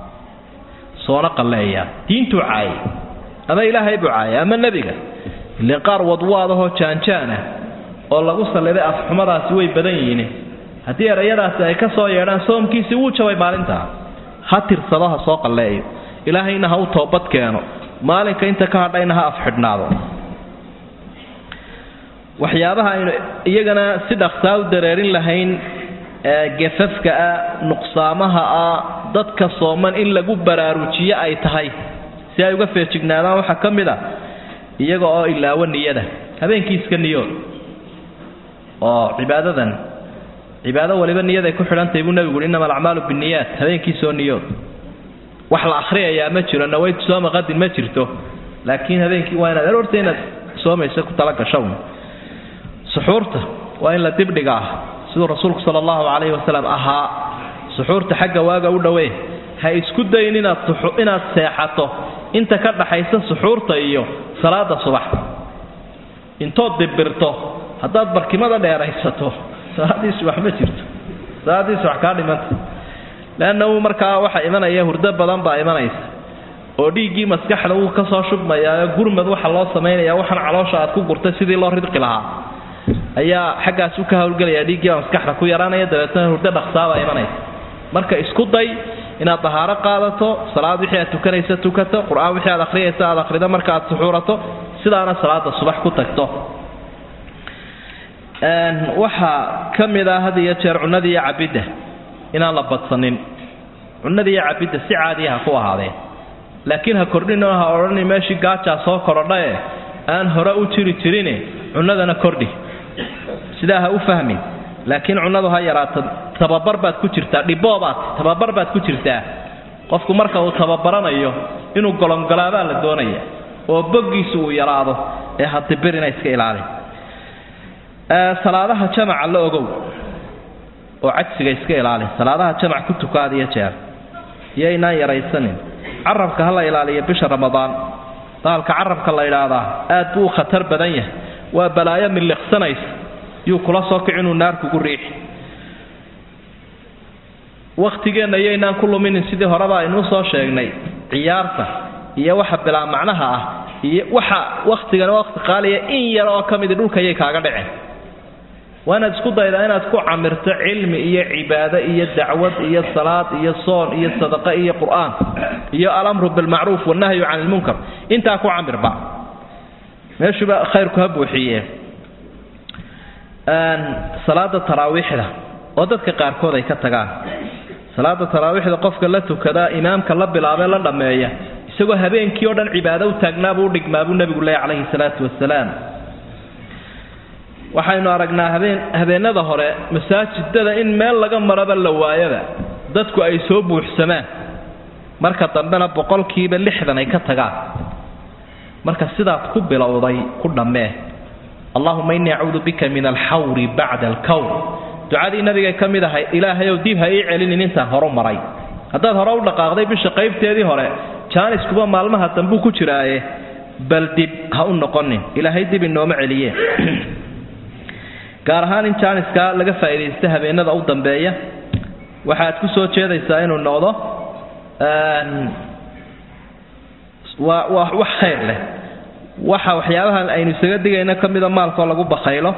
soona qaleeya diintu caay ama ilaahay buu caay ama nabiga ilaa qaar wadwaadaho jaanjaana oo lagu saleeday afxumadaasi way badan yihiin hadii erayadaasi ay ka soo yeedhaan soomkiisii wuu jabay maalinta ha tirsado ha soo qaleeyo ilaahayna ha u toobad keeno maalinka inta ka hadhayna ha afxidhnaado waxyaabaha iyagana si dhaqsaa u dareerin lahayn gafafka nuqsaamaha dadka sooman in lagu baraarujiyo ay tahay si ay uga feejignaadaan waxa kamida iyaga oo ilaawa niyada habeenkii iska niyo oo cibaadadan cibaado waliba niyada ay ku xidhantay buu nabigu inna al-a'malu binniyat habeenkii soo niyo wax la akhriyaa ma jiro nawayd soo maqadin ma jirto laakiin habeenkii waa inaad aroorteena soomaysa ku tala gasho suxuurta waa in la dibdhigaa sidoo rasuulku sallallahu alayhi wasallam aha suxuurta xagga waaga u dhaweey ha isku dayin inaad inaad seexato inta ka dhaxaysa suxuurta iyo salaada subax intood dibirto hadaad barkimada dheeraysato salaadii subax ma jirto salaadii subax ka dhimanta laana marka waxa imanaya hurdo badan baa imanaysa oo dhiigii maskaxda uu ka soo shubmaya gurmad waxa loo sameeyaa waxan caloosha aad ku gurtay sidii loo ridqi lahaa ayaa xagaas u ka hawlgalaya dhiigii maskaxda ku yaraanaya dabeetana hurdo dhaqsaaba imanaysa marka isku day inaad tahaaro qaadato salaad wixii aad tukanaysa tukato quraan wixii aad akhriyaysa aad akhrido marka aad suxuurato sidaana salaada subax ku tagto een waxa kamida hadiya jeer cunadii cabida inaan la badsanin cunadii cabida si caadi ah ku ahaadeen laakiin ha kordhino ha oranay meeshii gaaja soo korodhay aan hore u jiri jirine cunadana kordhi sidaa ha u fahmin laakiin cunadu ha yaraato tababar baad ku jirtaa dhiboobaad tababar baad ku jirtaa qofku marka uu tababaranayo inuu golongolaaba la doonaya oo bogiisu uu yaraado ee hadibirina iska ilaali ee salaadaha jamaca la ogow oo cagsiga iska ilaali salaadaha jamac ku tukaadiya jeer yeeyna yaraysanin carabka hala ilaaliyo bisha ramadaan daalka carabka la ilaada aad buu khatar badan yahay waa balaayo min liqsanays yu kula soo kicinu naar kugu riix waqtigeena yeeyna ku lumin sidii horaba aynu soo sheegnay ciyaarta iyo waxa bilaa macnaha ah iyo waxa waqtigan waqti qaaliya in yar oo kamid dhulka ay kaaga dhaceen waana isku daydaa inaad ku camirto cilmi iyo cibaado iyo dacwad iyo salaad iyo soon iyo sadaqa iyo quraan iyo al-amru bil ma'ruf wan nahyu 'anil munkar inta ku camirba meeshuba khayrku habuuxiye aan salaada taraawixda oo dadka qaar kood ay ka tagaan salaada taraawixda qofka la tukada imaamka la bilaabay la dhameeya isagoo habeenkii oo dhan cibaado u taagnaa buu dhigmaabuu nabigu leeyahay salaatu wassalaam waxaynu aragnaa habeen habeenada hore masaajidada in meel laga maraba la waayada dadku ay soo buuxsamaan marka dambena boqolkiiba lixdan ay ka tagaan marka sidaad ku bilowday ku dhamee Allahumma inni a'uudu bika min al-hawri ba'da al-kawr ducadii nabiga kamid ahay ilaahay oo dib ha ii celinin inta hore maray hadaad hore u dhaqaaqday bisha qaybteedii hore jaanis kuba maalmaha dambu ku jiraaye bal dib ha u noqonin ilaahay dib inooma celiye gaar ahaan in jaaniska laga faa'iideysto habeenada u dambeeya waxaad ku soo jeedaysaa inuu noqdo een waa wax khayr leh waxa waxyaabahan aynu isaga digayna kamida maalka lagu bakhaylo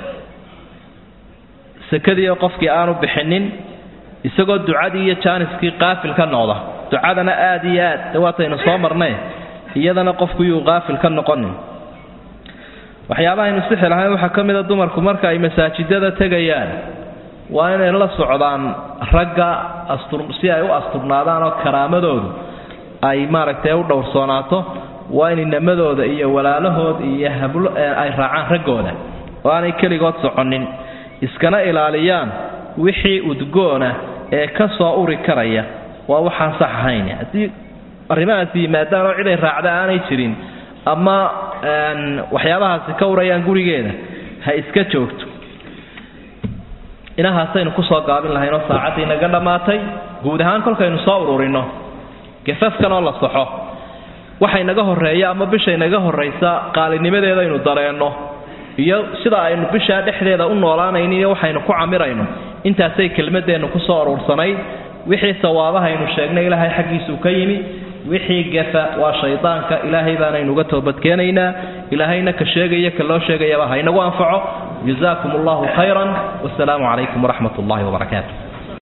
sakadiyo qofkii aanu bixinin isagoo ducadii iyo jaaniskii qaafil ka noqda ducadana aad iyo aad dawaatayna soo marnay iyadana qofku uu qaafil ka noqonin waxyaabaha aynu sixirahay waxa kamida dumarku marka ay masaajidada tagayaan waa inay la socdaan ragga astur si ay u asturnaadaan oo karaamadoodu ay maaragtay u dhowrsoonaato waa in namadooda iyo walaalahood iyo hablo ay raacaan ragooda oo aanay kaligood soconin iskana ilaaliyaan wixii udgoona ee ka soo uri karaya waa waxaan sax ahayn hadii arimahaasi maadaama oo cid ay raacda aanay jirin ama aan waxyaabahaasi ka urayaan gurigeeda ha iska joogto inahaasaynu ku soo gaabin lahayn saacadii naga dhamaatay guud ahaan kolkaynu soo ururino gafafkan oo la saxo waxay naga horeeya ama bishay naga horeysa qaalinimadeeda aynu dareeno iyo sida aynu bisha dhexdeeda u noolaanayno iyo waxaynu ku camirayno intaasay kelmadeenu ku soo urursanay wixii sawaabaha aynu sheegnay ilaahay xaqiisu ka yimi wixii gafa waa shaydaanka ilaahay baana inuga toobad keenaynaa ilaahayna ka sheegaya ka loo sheegayaba ha inagu anfaco jazaakumullahu khayran wasalaamu calaykum waraxmatullaahi wabarakaatuh